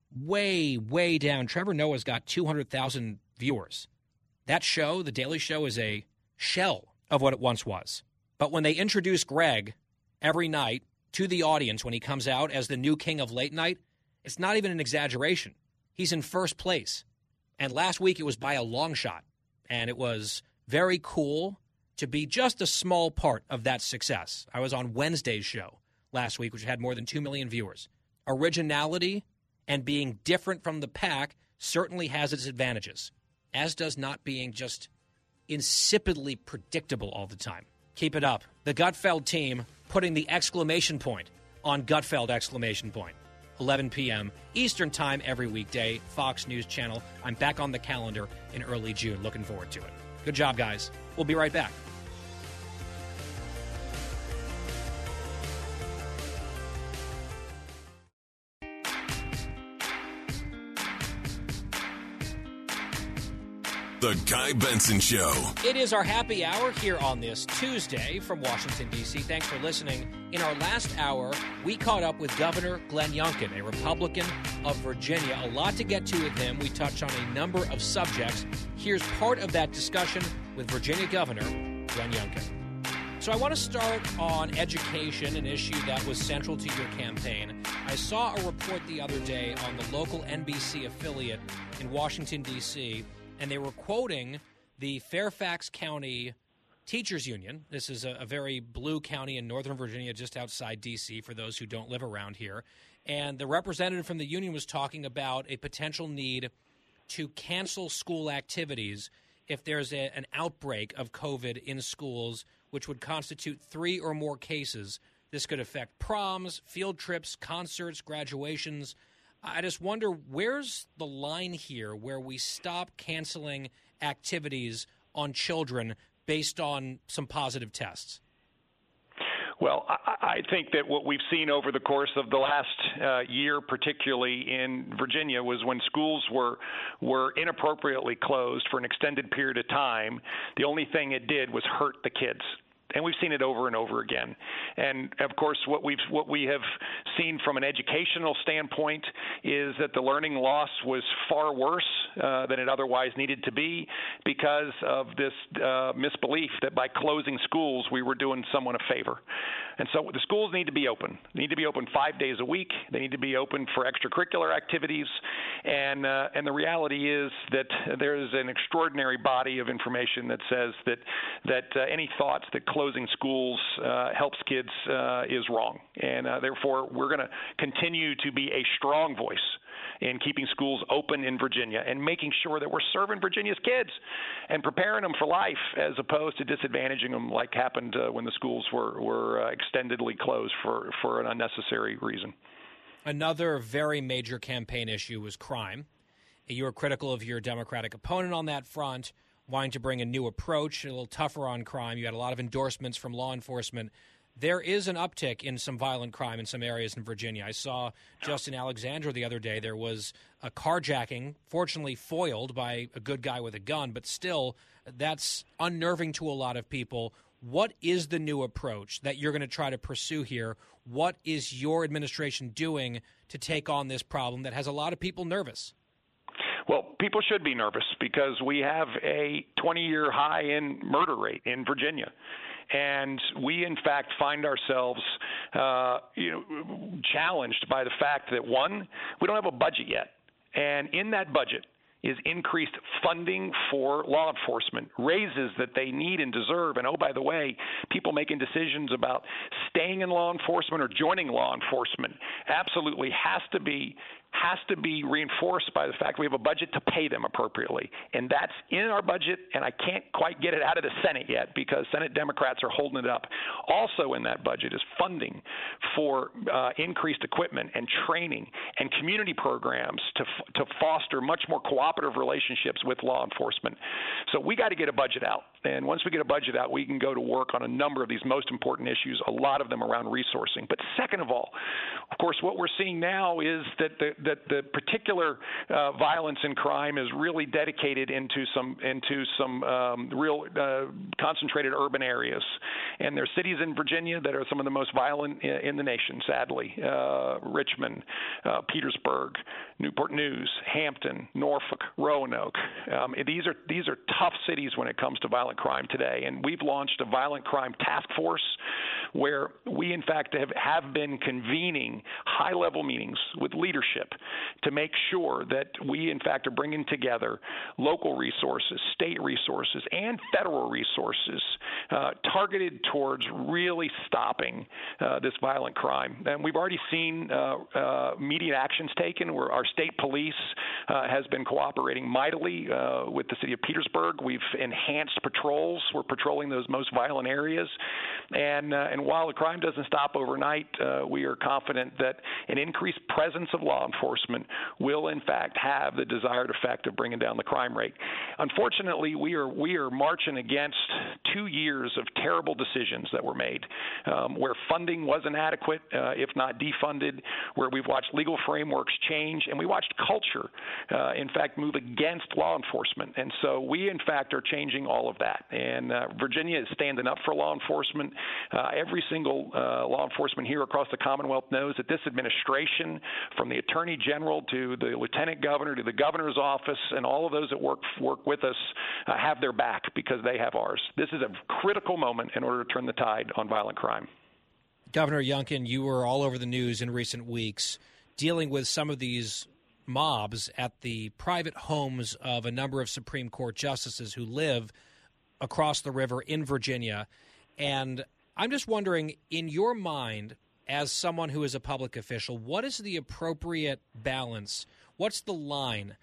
way, way down. Trevor Noah's got two hundred thousand viewers. That show, The Daily Show, is a shell of what it once was. But when they introduce Greg every night to the audience when he comes out as the new king of late night, it's not even an exaggeration. He's in first place. And last week it was by a long shot. And it was very cool to be just a small part of that success. I was on Wednesday's show last week, which had more than two million viewers. Originality and being different from the pack certainly has its advantages, as does not being just insipidly predictable all the time. Keep it up. The Gutfeld team putting the exclamation point on Gutfeld exclamation point. eleven p.m. Eastern Time every weekday, Fox News Channel. I'm back on the calendar in early June. Looking forward to it. Good job, guys. We'll be right back. The Guy Benson Show. It is our happy hour here on this Tuesday from Washington, D C Thanks for listening. In our last hour, we caught up with Governor Glenn Youngkin, a Republican of Virginia. A lot to get to with him. We touched on a number of subjects. Here's part of that discussion with Virginia Governor Glenn Youngkin. So I want to start on education, an issue that was central to your campaign. I saw a report the other day on the local N B C affiliate in Washington, D C, and they were quoting the Fairfax County Teachers Union. This is a, a very blue county in Northern Virginia, just outside D C, for those who don't live around here. And the representative from the union was talking about a potential need to cancel school activities if there's a, an outbreak of COVID in schools, which would constitute three or more cases. This could affect proms, field trips, concerts, graduations. I just wonder, where's the line here where we stop canceling activities on children based on some positive tests? Well, I, I think that what we've seen over the course of the last uh, year, particularly in Virginia, was when schools were were inappropriately closed for an extended period of time, the only thing it did was hurt the kids. and we've seen it over and over again. And of course, what we've what we have seen from an educational standpoint is that the learning loss was far worse uh, than it otherwise needed to be because of this uh, misbelief that by closing schools we were doing someone a favor. And so the schools need to be open. They need to be open five days a week. They need to be open for extracurricular activities. And uh, and the reality is that there is an extraordinary body of information that says that that uh, any thoughts that closing schools uh, helps kids uh, is wrong. And uh, therefore, we're going to continue to be a strong voice in keeping schools open in Virginia and making sure that we're serving Virginia's kids and preparing them for life as opposed to disadvantaging them like happened uh, when the schools were, were uh, extendedly closed for, for an unnecessary reason. Another very major campaign issue was crime. You were critical of your Democratic opponent on that front, wanting to bring a new approach, a little tougher on crime. You had a lot of endorsements from law enforcement. There is an uptick in some violent crime in some areas in Virginia. I saw Justin Alexander the other day. There was a carjacking, fortunately foiled by a good guy with a gun, but still, that's unnerving to a lot of people. What is the new approach that you're going to try to pursue here? What is your administration doing to take on this problem that has a lot of people nervous? Well, people should be nervous because we have a twenty-year high in murder rate in Virginia. And we, in fact, find ourselves uh, you know, challenged by the fact that, one, we don't have a budget yet. And in that budget is increased funding for law enforcement, raises that they need and deserve. And, oh, by the way, people making decisions about staying in law enforcement or joining law enforcement absolutely has to be has to be reinforced by the fact we have a budget to pay them appropriately. And that's in our budget, and I can't quite get it out of the Senate yet because Senate Democrats are holding it up. Also in that budget is funding for uh, increased equipment and training and community programs to f- to foster much more cooperative relationships with law enforcement. So we got to get a budget out. And once we get a budget out, we can go to work on a number of these most important issues, a lot of them around resourcing. But second of all, of course, what we're seeing now is that the that the particular uh, violence and crime is really dedicated into some into some um, real uh, concentrated urban areas. And there are cities in Virginia that are some of the most violent in, in the nation, sadly. Uh, Richmond, uh, Petersburg, Newport News, Hampton, Norfolk, Roanoke. Um, these are these are tough cities when it comes to violent crime today. And we've launched a violent crime task force where we, in fact, have, have been convening high-level meetings with leadership to make sure that we, in fact, are bringing together local resources, state resources, and federal resources uh, targeted towards really stopping uh, this violent crime. And we've already seen uh, uh, immediate actions taken where our state police uh, has been cooperating mightily uh, with the city of Petersburg. We've enhanced patrols. We're patrolling those most violent areas. And, uh, and while the crime doesn't stop overnight, uh, we are confident that an increased presence of law enforcement will, in fact, have the desired effect of bringing down the crime rate. Unfortunately, we are we are marching against two years of terrible decisions that were made, um, where funding wasn't adequate, uh, if not defunded, where we've watched legal frameworks change, and we watched culture, uh, in fact, move against law enforcement. And so we, in fact, are changing all of that. And uh, Virginia is standing up for law enforcement. Uh, every single uh, law enforcement here across the Commonwealth knows that this administration, from the Attorney General to the Lieutenant Governor to the Governor's office and all of those that work work with us uh, have their back because they have ours. This is a critical moment in order to turn the tide on violent crime. Governor Youngkin, you were all over the news in recent weeks dealing with some of these mobs at the private homes of a number of Supreme Court justices who live across the river in Virginia. And I'm just wondering, in your mind, as someone who is a public official, what is the appropriate balance? What's the line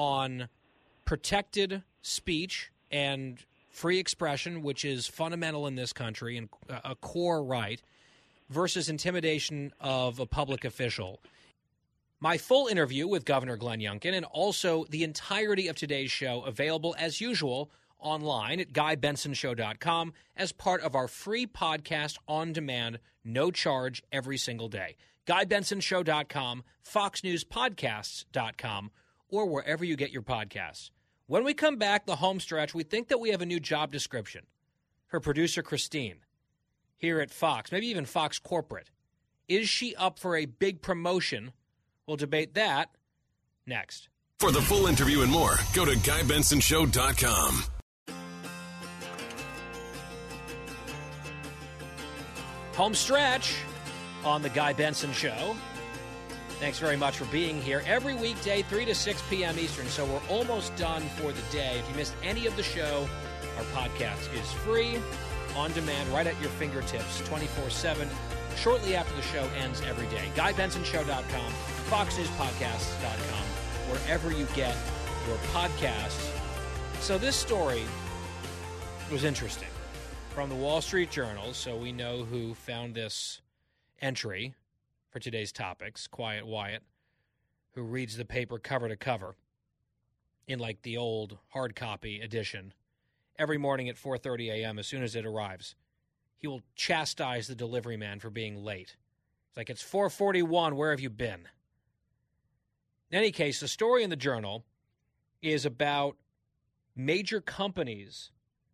on protected speech and free expression, which is fundamental in this country and a core right, versus intimidation of a public official? My full interview with Governor Glenn Youngkin and also the entirety of today's show available, as usual, online at guy benson show dot com as part of our free podcast on demand, no charge, every single day. guy benson show dot com, fox news podcasts dot com, or wherever you get your podcasts. When we come back, the home stretch, we think that we have a new job description for producer Christine. here at Fox, maybe even Fox Corporate. Is she up for a big promotion? We'll debate that next. For the full interview and more, go to guy benson show dot com. Home stretch on the Guy Benson Show. Thanks very much for being here every weekday, three to six p.m. Eastern. So we're almost done for the day. If you missed any of the show, our podcast is free, on demand, right at your fingertips, twenty-four seven, shortly after the show ends every day. guy benson show dot com, fox news podcasts dot com, wherever you get your podcasts. So this story was interesting. From the Wall Street Journal, so we know who found this entry for today's topics, Quiet Wyatt, who reads the paper cover to cover in like the old hard copy edition every morning at four thirty a.m. as soon as it arrives. He will chastise the delivery man for being late. It's like, it's four forty-one, where have you been? In any case, the story in the Journal is about major companies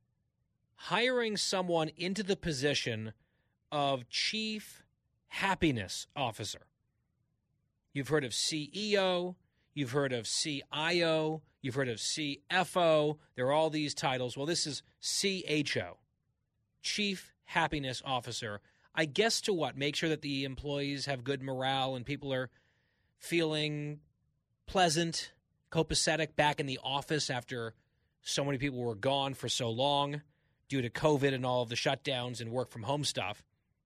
hiring someone into the position of chief happiness officer. You've heard of C E O, you've heard of C I O, you've heard of C F O. There are all these titles. Well, this is C H O, Chief Happiness Officer. I guess to what? Make sure that the employees have good morale and people are feeling pleasant, copacetic back in the office after so many people were gone for so long due to COVID and all of the shutdowns and work from home stuff.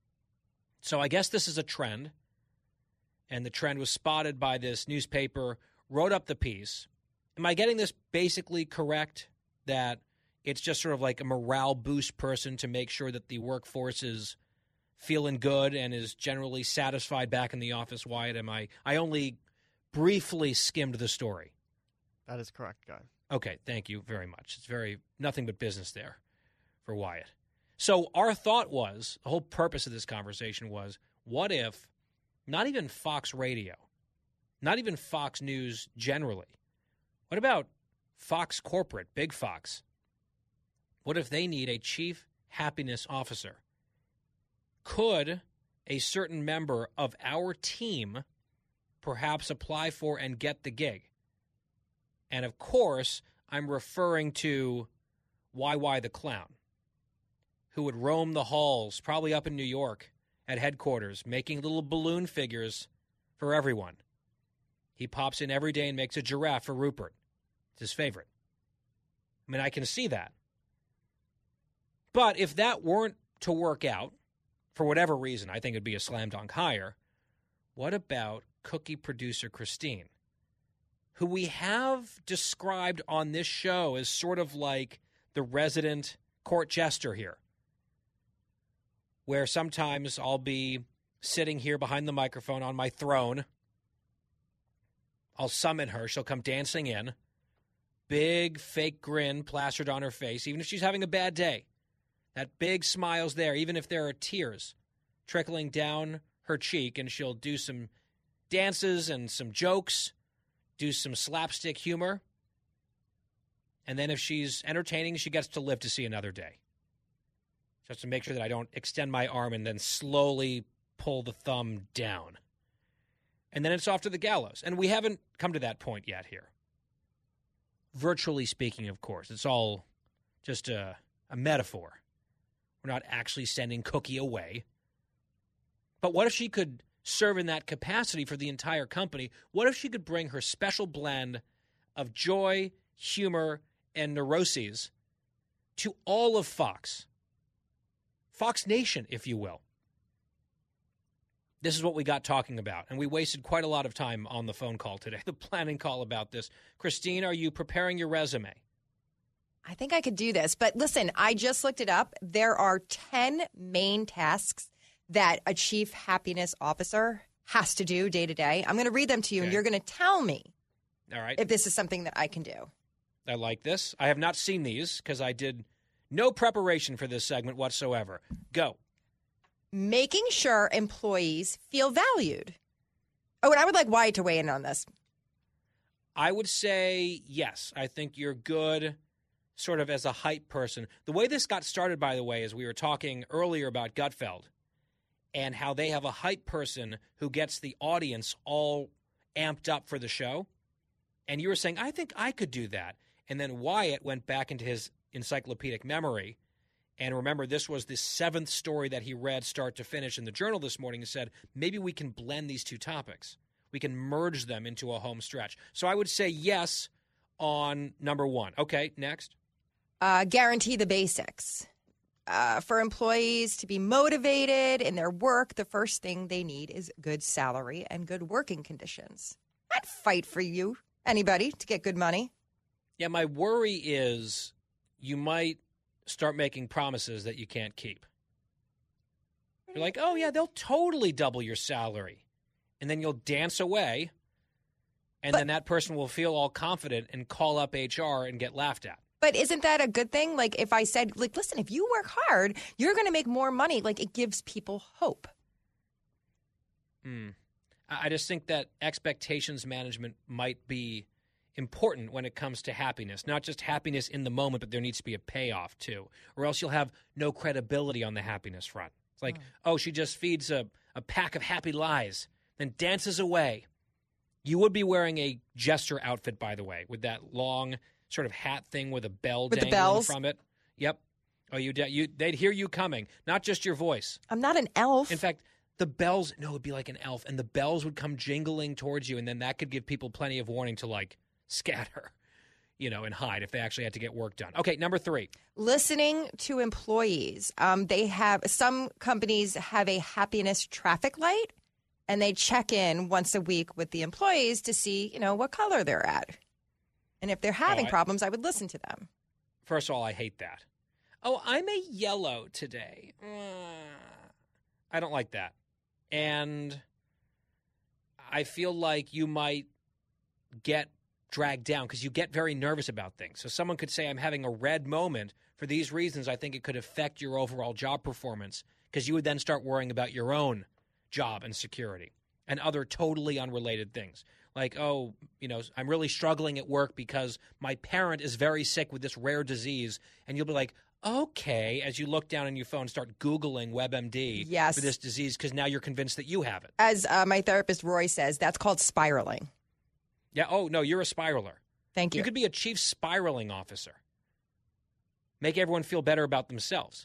So I guess this is a trend, and the trend was spotted by this newspaper, wrote up the piece. Am I getting this basically correct, that it's just sort of like a morale boost person to make sure that the workforce is feeling good and is generally satisfied back in the office? Wyatt, am I? I only briefly skimmed the story. That is correct, Guy. Okay, thank you very much. It's very nothing but business there for Wyatt. So our thought was, the whole purpose of this conversation was, what if not even Fox Radio, not even Fox News generally, what about Fox Corporate, Big Fox? What if they need a chief happiness officer? Could a certain member of our team perhaps apply for and get the gig? And of course, I'm referring to Y Y the Clown, who would roam the halls, probably up in New York at headquarters, making little balloon figures for everyone. He pops in every day and makes a giraffe for Rupert. It's his favorite. I mean, I can see that. But if that weren't to work out, for whatever reason, I think it'd be a slam dunk hire. What about cookie producer Christine, who we have described on this show as sort of like the resident court jester here, where sometimes I'll be sitting here behind the microphone on my throne. I'll summon her. She'll come dancing in. Big fake grin plastered on her face, even if she's having a bad day. That big smile's there, even if there are tears trickling down her cheek, and she'll do some dances and some jokes, do some slapstick humor. And then if she's entertaining, she gets to live to see another day. Just to make sure that I don't extend my arm and then slowly pull the thumb down. And then it's off to the gallows. And we haven't come to that point yet here. Virtually speaking, of course. It's all just a, a metaphor. We're not actually sending Cookie away. But what if she could serve in that capacity for the entire company? What if she could bring her special blend of joy, humor, and neuroses to all of Fox? Fox Nation, if you will. This is what we got talking about, and we wasted quite a lot of time on the phone call today, the planning call about this. Christine, are you preparing your resume? I think I could do this, but listen, I just looked it up. There are ten main tasks that a chief happiness officer has to do day to day. I'm going to read them to you, okay, and you're going to tell me All right. if this is something that I can do. I like this. I have not seen these because I did no preparation for this segment whatsoever. Go. Making sure employees feel valued. Oh, and I would like Wyatt to weigh in on this. I would say yes. I think you're good sort of as a hype person. The way this got started, by the way, is we were talking earlier about Gutfeld and how they have a hype person who gets the audience all amped up for the show. And you were saying, I think I could do that. And then Wyatt went back into his encyclopedic memory. And remember, this was the seventh story that he read start to finish in the Journal this morning and said, maybe we can blend these two topics. We can merge them into a home stretch. So I would say yes on number one. Okay, next. Uh, guarantee the basics. Uh, for employees to be motivated in their work, the first thing they need is good salary and good working conditions. I'd fight for you, anybody, to get good money. Yeah, my worry is you might start making promises that you can't keep. You're like, oh, yeah, they'll totally double your salary. And then you'll dance away, and but, then that person will feel all confident and call up H R and get laughed at. But isn't that a good thing? Like, if I said, like, listen, if you work hard, you're going to make more money. Like, it gives people hope. Hmm. I just think that expectations management might be important when it comes to happiness. Not just happiness in the moment, but there needs to be a payoff, too. Or else you'll have no credibility on the happiness front. It's like, oh, oh she just feeds a, a pack of happy lies, then dances away. You would be wearing a jester outfit, by the way, with that long sort of hat thing with a bell with dangling from it. Yep. Oh, you, you they'd hear you coming, not just your voice. I'm not an elf. In fact, the bells, no, it'd be like an elf, and the bells would come jingling towards you, and then that could give people plenty of warning to, like, scatter, you know, and hide if they actually had to get work done. Okay, number three. Listening to employees. Um, they have, some companies have a happiness traffic light, and they check in once a week with the employees to see, you know, what color they're at. And if they're having oh, I, problems, I would listen to them. First of all, I hate that. Oh, I'm a yellow today. Uh, I don't like that. And I feel like you might get dragged down because you get very nervous about things. So someone could say, I'm having a red moment. For these reasons, I think it could affect your overall job performance because you would then start worrying about your own job and security and other totally unrelated things. Like, oh, you know, I'm really struggling at work because my parent is very sick with this rare disease. And you'll be like, okay, as you look down on your phone, start Googling WebMD yes. for this disease because now you're convinced that you have it. As uh, my therapist, Roy, says, that's called spiraling. Yeah. Oh, no, you're a spiraler. Thank you. You could be a chief spiraling officer. Make everyone feel better about themselves.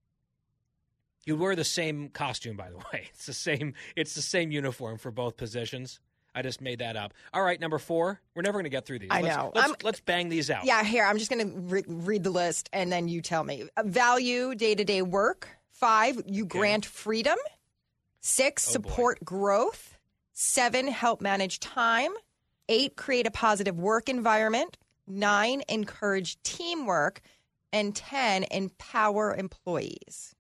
You wear the same costume, by the way. It's the same. It's the same uniform for both positions. I just made that up. All right, number four. We're never going to get through these. I let's, know. Let's, let's bang these out. Yeah, here. I'm just going to re- read the list, and then you tell me. Value day-to-day work. Five, you okay. grant freedom. Six, oh, support boy. growth. Seven, help manage time. Eight, create a positive work environment. Nine, encourage teamwork. And ten, empower employees.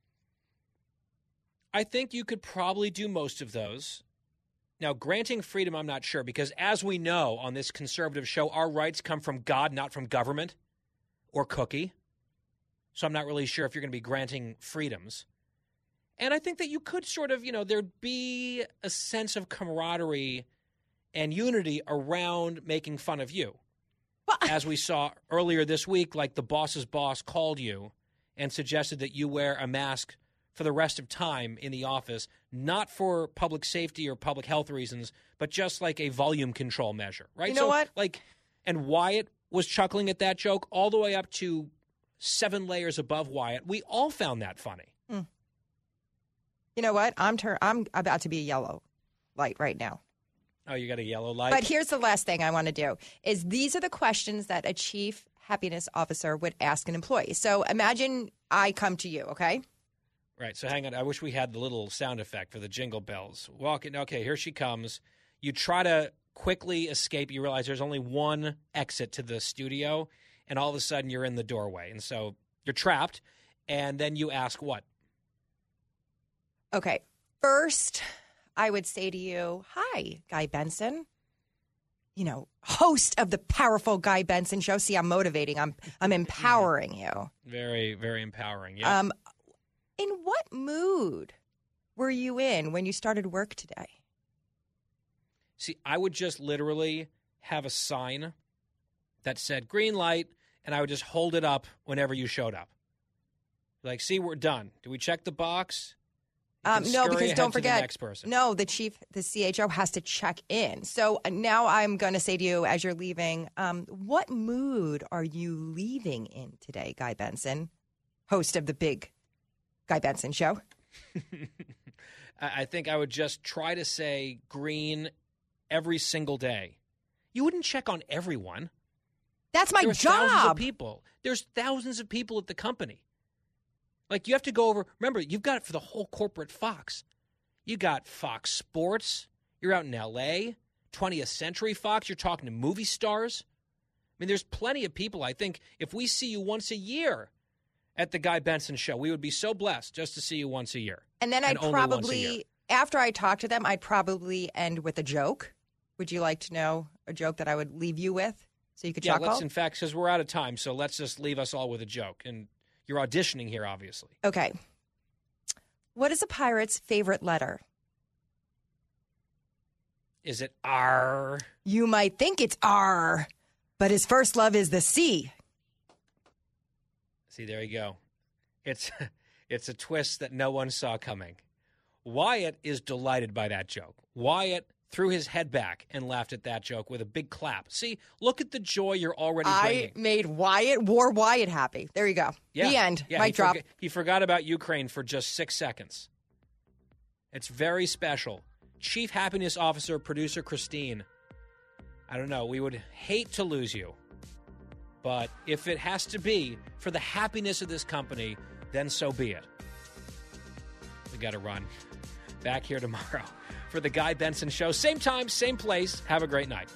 I think you could probably do most of those. Now, granting freedom, I'm not sure, because as we know on this conservative show, our rights come from God, not from government or cookie. So I'm not really sure if you're going to be granting freedoms. And I think that you could sort of, you know, there'd be a sense of camaraderie and unity around making fun of you. Well, as we saw earlier this week, like the boss's boss called you and suggested that you wear a mask for the rest of time in the office, not for public safety or public health reasons, but just like a volume control measure, right? You know so, what? Like, and Wyatt was chuckling at that joke all the way up to seven layers above Wyatt. We all found that funny. Mm. You know what? I'm tur- I'm about to be a yellow light right now. Oh, you got a yellow light? But here's the last thing I want to do is these are the questions that a chief happiness officer would ask an employee. So imagine I come to you, okay? Right. So hang on. I wish we had the little sound effect for the jingle bells. Walking. Okay, here she comes. You try to quickly escape. You realize there's only one exit to the studio, and all of a sudden you're in the doorway. And so you're trapped, and then you ask what? Okay. First, I would say to you, hi, Guy Benson. You know, host of the powerful Guy Benson Show. See, I'm motivating. I'm I'm empowering you. Very, very empowering. Yeah. Um. In what mood were you in when you started work today? See, I would just literally have a sign that said green light and I would just hold it up whenever you showed up. Like, see, we're done. Do we check the box? Um, no, because don't forget, the next person. no, the chief, the C H O has to check in. So now I'm going to say to you as you're leaving, um, what mood are you leaving in today, Guy Benson, host of the big Guy Benson Show? I think I would just try to say green every single day. You wouldn't check on everyone. That's my there job. Thousands of people. There's thousands of people at the company. Like, you have to go over. Remember, you've got it for the whole corporate Fox. You got Fox Sports. You're out in L A twentieth Century Fox. You're talking to movie stars. I mean, there's plenty of people. I think if we see you once a year at the Guy Benson Show, we would be so blessed just to see you once a year. And then I'd probably, after I talk to them, I'd probably end with a joke. Would you like to know a joke that I would leave you with so you could yeah, chuckle? let's, in fact, because we're out of time, so let's just leave us all with a joke. And you're auditioning here, obviously. Okay. What is a pirate's favorite letter? Is it R? You might think it's R, but his first love is the C. See, there you go. It's it's a twist that no one saw coming. Wyatt is delighted by that joke. Wyatt threw his head back and laughed at that joke with a big clap. See, look at the joy you're already bringing. I made Wyatt, wore Wyatt happy. There you go. Yeah. The end. Yeah, Mic he drop. Forg- he forgot about Ukraine for just six seconds. It's very special. Chief Happiness Officer, Producer Christine. I don't know. We would hate to lose you. But if it has to be for the happiness of this company, then so be it. We got to run. Back here tomorrow for the Guy Benson Show. Same time, same place. Have a great night.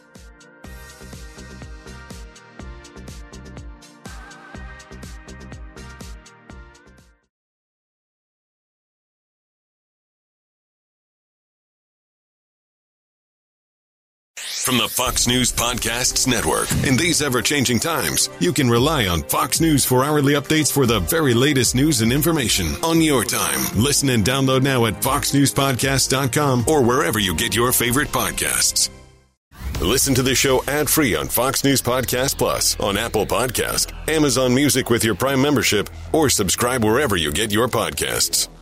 From the Fox News Podcasts Network. In these ever-changing times, you can rely on Fox News for hourly updates for the very latest news and information on your time. Listen and download now at fox news podcast dot com or wherever you get your favorite podcasts. Listen to the show ad-free on Fox News Podcast Plus, on Apple Podcast, Amazon Music with your Prime membership, or subscribe wherever you get your podcasts.